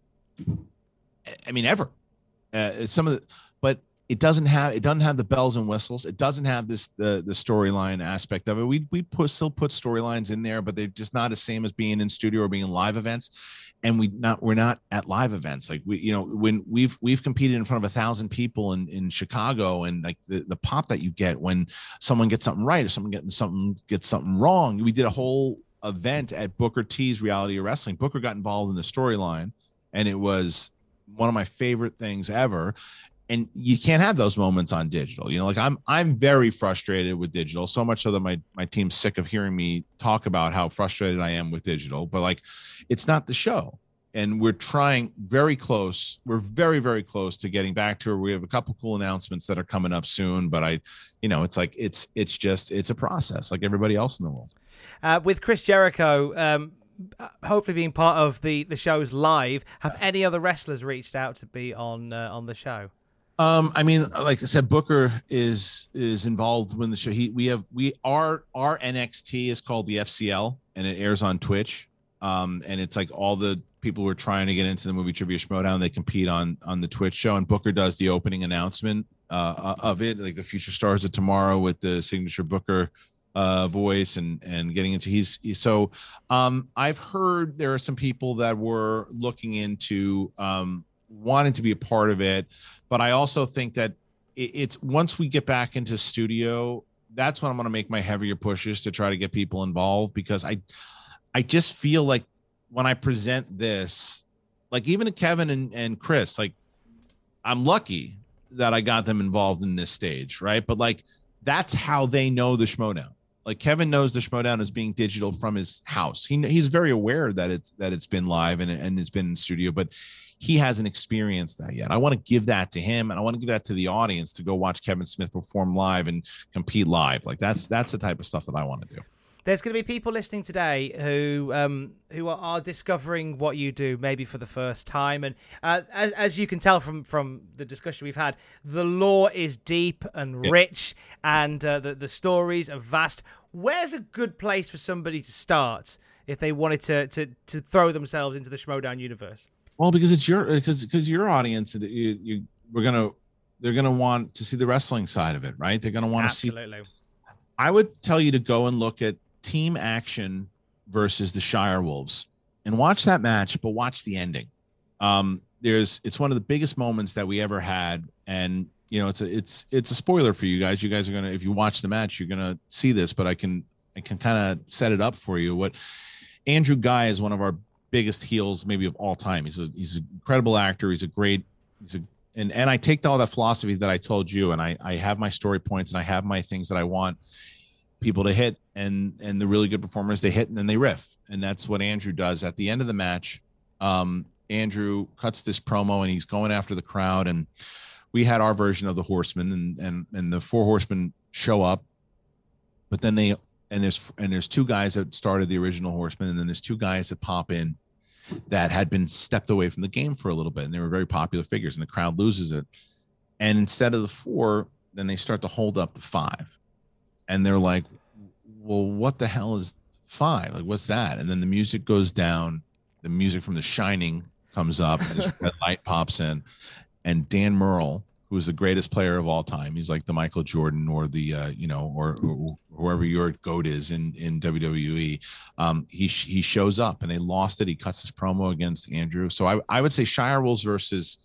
I mean, ever. Uh, some of the, but it doesn't have it doesn't have the bells and whistles. It doesn't have this the the storyline aspect of it. We we put still put storylines in there, but they're just not the same as being in studio or being in live events. And we not we're not at live events. Like we, you know, when we've we've competed in front of a thousand people in, in Chicago, and like the, the pop that you get when someone gets something right or someone getting something gets something wrong. We did a whole event at Booker T's Reality of Wrestling. Booker got involved in the storyline, and it was one of my favorite things ever. And you can't have those moments on digital. You know, like I'm I'm very frustrated with digital, so much so that my my team's sick of hearing me talk about how frustrated I am with digital. But like, it's not the show. And we're trying very close. We're very, very close to getting back to it. We have a couple cool announcements that are coming up soon. But I, you know, it's like it's it's just it's a process like everybody else in the world. Uh, with Chris Jericho, um, hopefully being part of the, the shows live, have any other wrestlers reached out to be on uh, on the show? Um, I mean, like I said, Booker is is involved when the show. He we have we our our N X T is called the F C L, and it airs on Twitch. Um, and it's like all the people who are trying to get into the movie Trivia Schmodown, they compete on on the Twitch show, and Booker does the opening announcement uh, of it, like the Future Stars of Tomorrow with the signature Booker uh, voice and and getting into he's, he's so. Um, I've heard there are some people that were looking into um. wanting to be a part of it, but I also think that it's once we get back into studio, that's when I'm going to make my heavier pushes to try to get people involved, because I I just feel like when I present this, like even to Kevin and, and Chris, like I'm lucky that I got them involved in this stage, right? But like that's how they know the Schmodown. Like Kevin knows the Schmodown is being digital from his house. He he's very aware that it's that it's been live and and it's been in studio, but he hasn't experienced that yet. I want to give that to him, and I want to give that to the audience to go watch Kevin Smith perform live and compete live. Like that's that's the type of stuff that I want to do. There's going to be people listening today who um, who are, are discovering what you do, maybe for the first time. And uh, as, as you can tell from, from the discussion we've had, the lore is deep and yeah. rich, and uh, the, the stories are vast. Where's a good place for somebody to start if they wanted to to, to throw themselves into the Schmodown universe? Well, because it's your because because your audience, you, you we're gonna they're gonna want to see the wrestling side of it, right? They're gonna want to see. Absolutely. I would tell you to go and look at Team Action versus the Shire Wolves and watch that match, but watch the ending. Um, there's it's one of the biggest moments that we ever had, and you know it's a it's it's a spoiler for you guys. You guys are gonna if you watch the match, you're gonna see this, but I can I can kind of set it up for you. What Andrew Guy is one of our biggest heels maybe of all time. He's a he's an incredible actor. He's a great he's a and and I take all that philosophy that I told you, and I I have my story points and I have my things that I want people to hit, and and the really good performers, they hit and then they riff, and that's what Andrew does at the end of the match. um Andrew cuts this promo and he's going after the crowd, and we had our version of the Horsemen, and and and the four Horsemen show up, but then they and there's and there's two guys that started the original Horsemen, and then there's two guys that pop in that had been stepped away from the game for a little bit, and they were very popular figures, and the crowd loses it, and instead of the four, then they start to hold up the five. And they're like, well, what the hell is five? Like, what's that? And then the music goes down. The music from The Shining comes up. And this red light pops in. And Dan Murrell, who is the greatest player of all time, he's like the Michael Jordan or the, uh, you know, or, or whoever your GOAT is in, in W W E. Um, he he shows up, and they lost it. He cuts his promo against Andrew. So I, I would say Shire Wolves versus,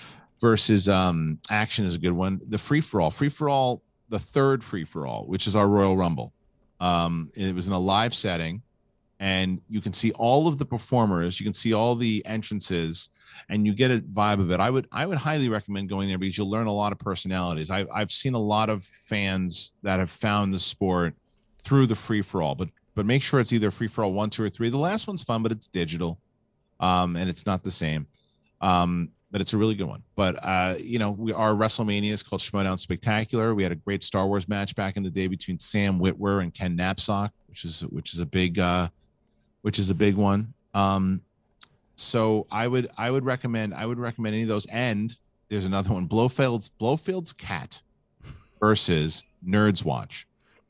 versus um, Action is a good one. The free-for-all. Free-for-all. The third free-for-all, which is our Royal Rumble. Um, it was in a live setting, and you can see all of the performers, you can see all the entrances, and you get a vibe of it. I would I would highly recommend going there because you'll learn a lot of personalities. I've, I've seen a lot of fans that have found the sport through the free-for-all, but but make sure it's either free-for-all one, two, or three. The last one's fun, but it's digital, um, and it's not the same. Um, but it's a really good one. But, uh, you know, we our WrestleMania is called Schmodown Spectacular. We had a great Star Wars match back in the day between Sam Witwer and Ken Knapsack, which is which is a big uh, which is a big one. Um, so I would I would recommend I would recommend any of those. And there's another one, Blofield's Blofield's Cat versus Nerds Watch.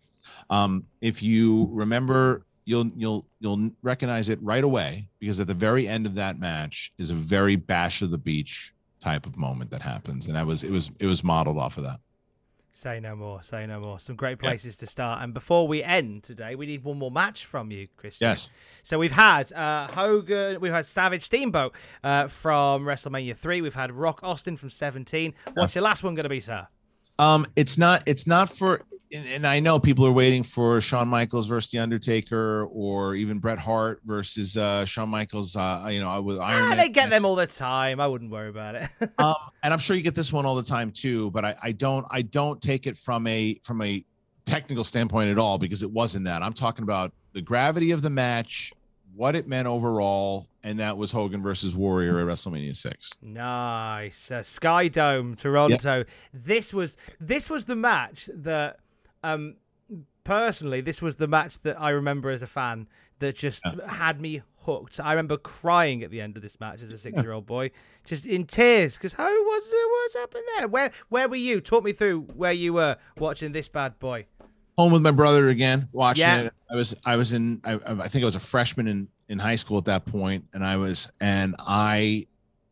Um, if you remember, you'll you'll you'll recognize it right away, because at the very end of that match is a very Bash of the Beach type of moment that happens, and that was it was it was modeled off of that. Say no more. Say no more. Some great places yeah. to start. And before we end today, we need one more match from you, Christian. Yes. So we've had uh, Hogan, we've had Savage Steamboat uh, from WrestleMania three. We've had Rock Austin from seventeen. What's your last one going to be, sir? Um, it's not, it's not for, and, and I know people are waiting for Shawn Michaels versus The Undertaker, or even Bret Hart versus uh, Shawn Michaels. Uh, you know, I was Iron ah, Man. They get them all the time. I wouldn't worry about it. um, and I'm sure you get this one all the time too. But I, I don't, I don't take it from a from a technical standpoint at all, because it wasn't that. I'm talking about the gravity of the match, what it meant overall, and that was Hogan versus Warrior at WrestleMania six. Nice. Uh, Sky Dome, Toronto. Yep. This was this was the match that, um, personally, this was the match that I remember as a fan that just yeah. had me hooked. I remember crying at the end of this match as a six-year-old boy, just in tears, because how was it? What's happened there? Where where were you? Talk me through where you were watching this bad boy. Home with my brother again, watching yeah. it. I was, I was in, I, I think I was a freshman in, in high school at that point, and I was, and I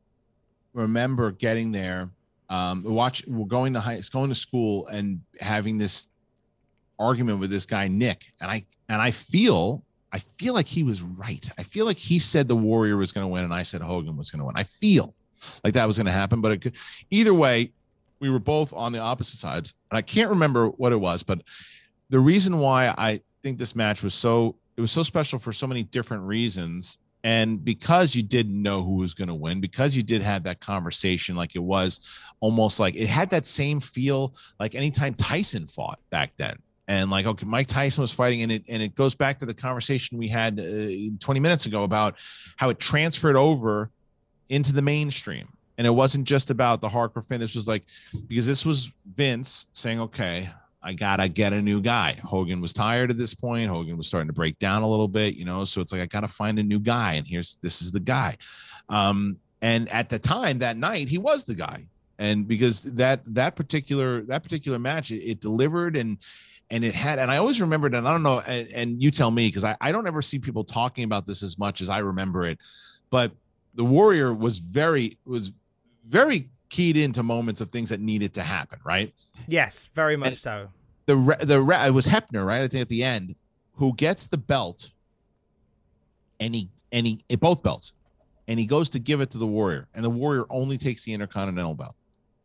remember getting there, um, watch, we're going to high, going to school, and having this argument with this guy Nick, and I, and I feel, I feel like he was right. I feel like he said the Warrior was going to win, and I said Hogan was going to win. I feel like that was going to happen, but it could, either way, we were both on the opposite sides, and I can't remember what it was, but the reason why I think this match was so, it was so special for so many different reasons. And because you didn't know who was going to win, because you did have that conversation, like it was almost like it had that same feel like anytime Tyson fought back then. And like, okay, Mike Tyson was fighting, and it and it goes back to the conversation we had uh, twenty minutes ago about how it transferred over into the mainstream. And it wasn't just about the hardcore fan. This was like, because this was Vince saying, okay, I gotta get a new guy. Hogan was tired at this point. Hogan was starting to break down a little bit, you know. So it's like, I gotta find a new guy, and here's this is the guy. Um, and at the time that night, he was the guy. And because that that particular that particular match, it, it delivered and. And it had, and I always remembered, and I don't know, and, and you tell me, because I, I don't ever see people talking about this as much as I remember it, but the Warrior was very, was very keyed into moments of things that needed to happen, right? Yes, very much and so. The, the, it was Hebner, right? I think at the end, who gets the belt, and he, and he, it, both belts, and he goes to give it to the Warrior, and the Warrior only takes the Intercontinental belt.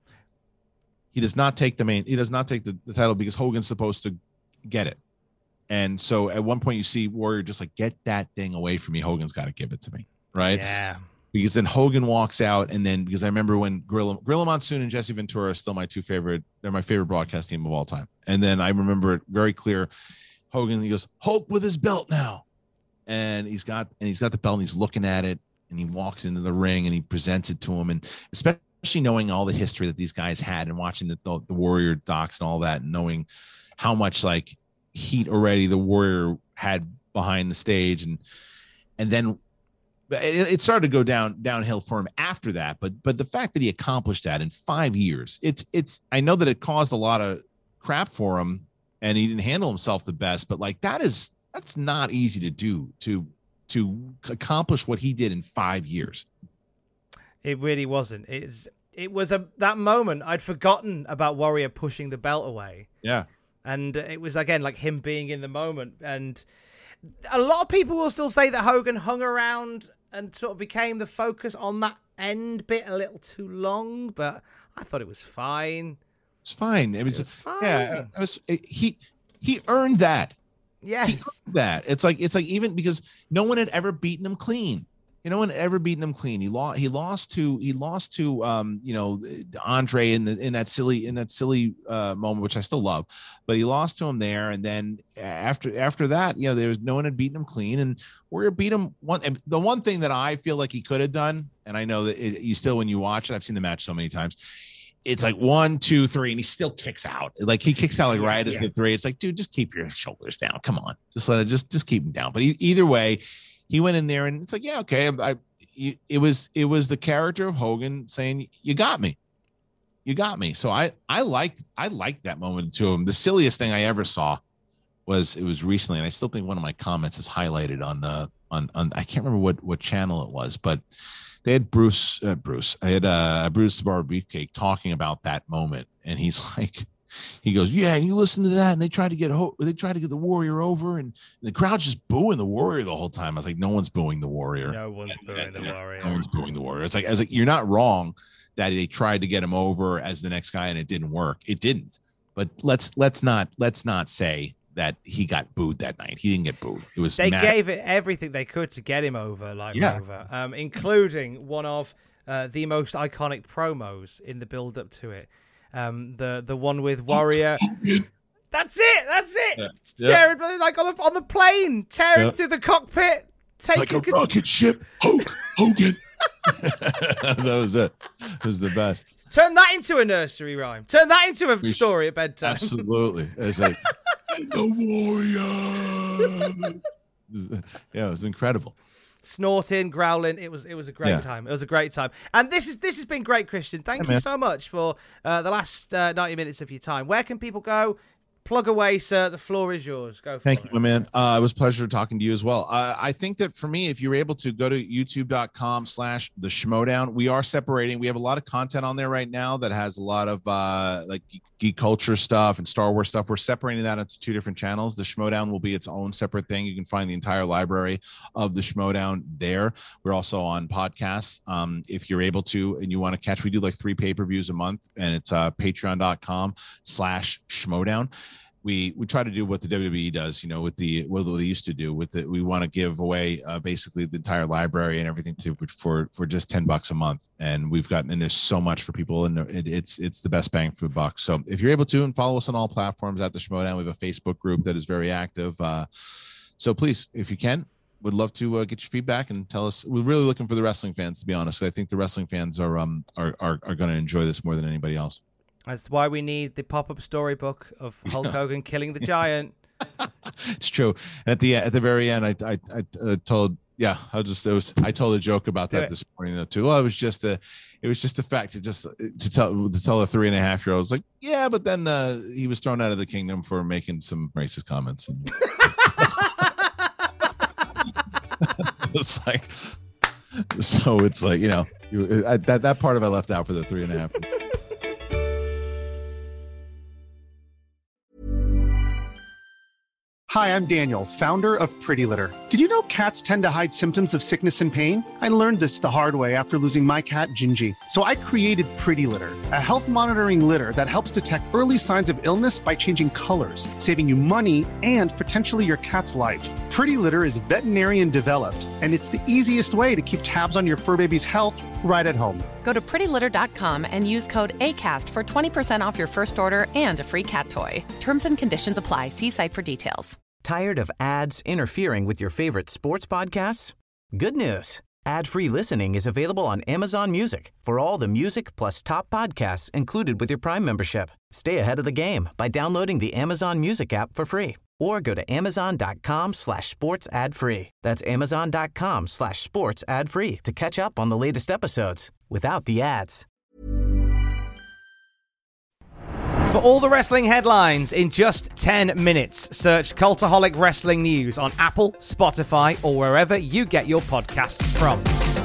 He does not take the main. He does not take the, the title because Hogan's supposed to get it. And so at one point you see Warrior just like, get that thing away from me. Hogan's got to give it to me. Right. Yeah. Because then Hogan walks out. And then because I remember when Gorilla, Gorilla Monsoon and Jesse Ventura are still my two favorite. They're my favorite broadcast team of all time. And then I remember it very clear. Hogan, he goes, Hulk with his belt now. And he's got, and he's got the belt and he's looking at it and he walks into the ring and he presents it to him. And especially, Especially knowing all the history that these guys had and watching the, the, the Warrior docs and all that, and knowing how much like heat already the Warrior had behind the stage. And, and then it, it started to go down downhill for him after that. But, but the fact that he accomplished that in five years, it's, it's, I know that it caused a lot of crap for him and he didn't handle himself the best, but like, that is, that's not easy to do, to, to accomplish what he did in five years. It really wasn't. It's it was a that moment I'd forgotten about Warrior pushing the belt away. Yeah, and it was again like him being in the moment. And a lot of people will still say that Hogan hung around and sort of became the focus on that end bit a little too long. But I thought it was fine. It's fine. I mean, it was it's, fine. Yeah, it was. It, he he earned that. Yes, he earned that. It's like it's like even because no one had ever beaten him clean. You know, no one had ever beaten him clean. He lost. He lost to. He lost to. Um, you know, Andre in the in that silly in that silly uh, moment, which I still love. But he lost to him there, and then after after that, you know, there was no one had beaten him clean, and Warrior beat him one. And the one thing that I feel like he could have done, and I know that it, you still, when you watch it, I've seen the match so many times. It's like one, two, three, and he still kicks out. Like he kicks out like right yeah. as the three. It's like, dude, just keep your shoulders down. Come on, just let it. Just just keep them down. But e- either way. He went in there and it's like, yeah, okay. I, I, it was, it was the character of Hogan saying, you got me, you got me. So I, I liked, I liked that moment to him. The silliest thing I ever saw was, it was recently. And I still think one of my comments is highlighted on the, on, on, I can't remember what, what channel it was, but they had Bruce, uh, Bruce, I had uh, Bruce the Barber Beefcake talking about that moment. And he's like, he goes, yeah, and you listen to that, and they tried to get ho- they tried to get the Warrior over, and, and the crowd's just booing the Warrior the whole time. I was like, no one's booing the Warrior. No one's booing the Warrior. No one's booing the Warrior. It's like, I was like, you're not wrong that they tried to get him over as the next guy, and it didn't work. It didn't. But let's let's not let's not say that he got booed that night. He didn't get booed. It was they mad. gave it everything they could to get him over, like Yeah. over, um, including one of uh, the most iconic promos in the build up to it. Um, the the one with Warrior. That's it. That's it. Yeah. Tearing like on the on the plane, tearing Yeah. through the cockpit, taking like a rocket ship. Hulk Hogan. That was it. It was the best. Turn that into a nursery rhyme. Turn that into a story at bedtime. Absolutely. It's like the Warrior. Yeah, it was incredible. Snorting, growling. It was it was a great Yeah. time. It was a great time. And this is this has been great, Christian. Thank Yeah, you man. so much for uh, the last uh, ninety minutes of your time. Where can people go? Plug away, sir. The floor is yours. Go for Thank it. you, my man. Uh, it was a pleasure talking to you as well. Uh, I think that for me, if you're able to go to youtube.com slash the Schmodown, we are separating. We have a lot of content on there right now that has a lot of uh, like geek, geek culture stuff and Star Wars stuff. We're separating that into two different channels. The Schmodown will be its own separate thing. You can find the entire library of the Schmodown there. We're also on podcasts. Um, if you're able to, and you want to catch, we do like three pay-per-views a month, and it's uh, patreon.com slash Schmodown. we we try to do what the W W E does, you know, with the what they used to do with it. We want to give away uh, basically the entire library and everything to for for just ten bucks a month, and we've gotten in this so much for people, and it, it's it's the best bang for the buck. So if you're able to, and follow us on all platforms at the Schmodown. We have a Facebook group that is very active. Uh, so please, if you can, would love to uh, get your feedback and tell us. We're really looking for the wrestling fans, to be honest. I think the wrestling fans are um are are, are going to enjoy this more than anybody else. That's why we need the pop-up storybook of Hulk Hogan killing the Giant. It's true. And at the at the very end, I I, I uh, told yeah I just it was I told a joke about that this morning though too. Well, it was just a it was just a fact to just to tell to tell a three and a half year old. I was like, yeah, but then uh, he was thrown out of the kingdom for making some racist comments. And it's like so it's like you know you, I, that that part of it I left out for the three and a half. Hi, I'm Daniel, founder of Pretty Litter. Did you know cats tend to hide symptoms of sickness and pain? I learned this the hard way after losing my cat, Gingy. So I created Pretty Litter, a health monitoring litter that helps detect early signs of illness by changing colors, saving you money and potentially your cat's life. Pretty Litter is veterinarian developed, and it's the easiest way to keep tabs on your fur baby's health right at home. Go to pretty litter dot com and use code ACAST for twenty percent off your first order and a free cat toy. Terms and conditions apply. See site for details. Tired of ads interfering with your favorite sports podcasts? Good news. Ad-free listening is available on Amazon Music for all the music plus top podcasts included with your Prime membership. Stay ahead of the game by downloading the Amazon Music app for free or go to amazon.com slash sports ad free. That's amazon.com slash sports ad free to catch up on the latest episodes without the ads. For all the wrestling headlines in just ten minutes, search Cultaholic Wrestling News on Apple, Spotify, or wherever you get your podcasts from.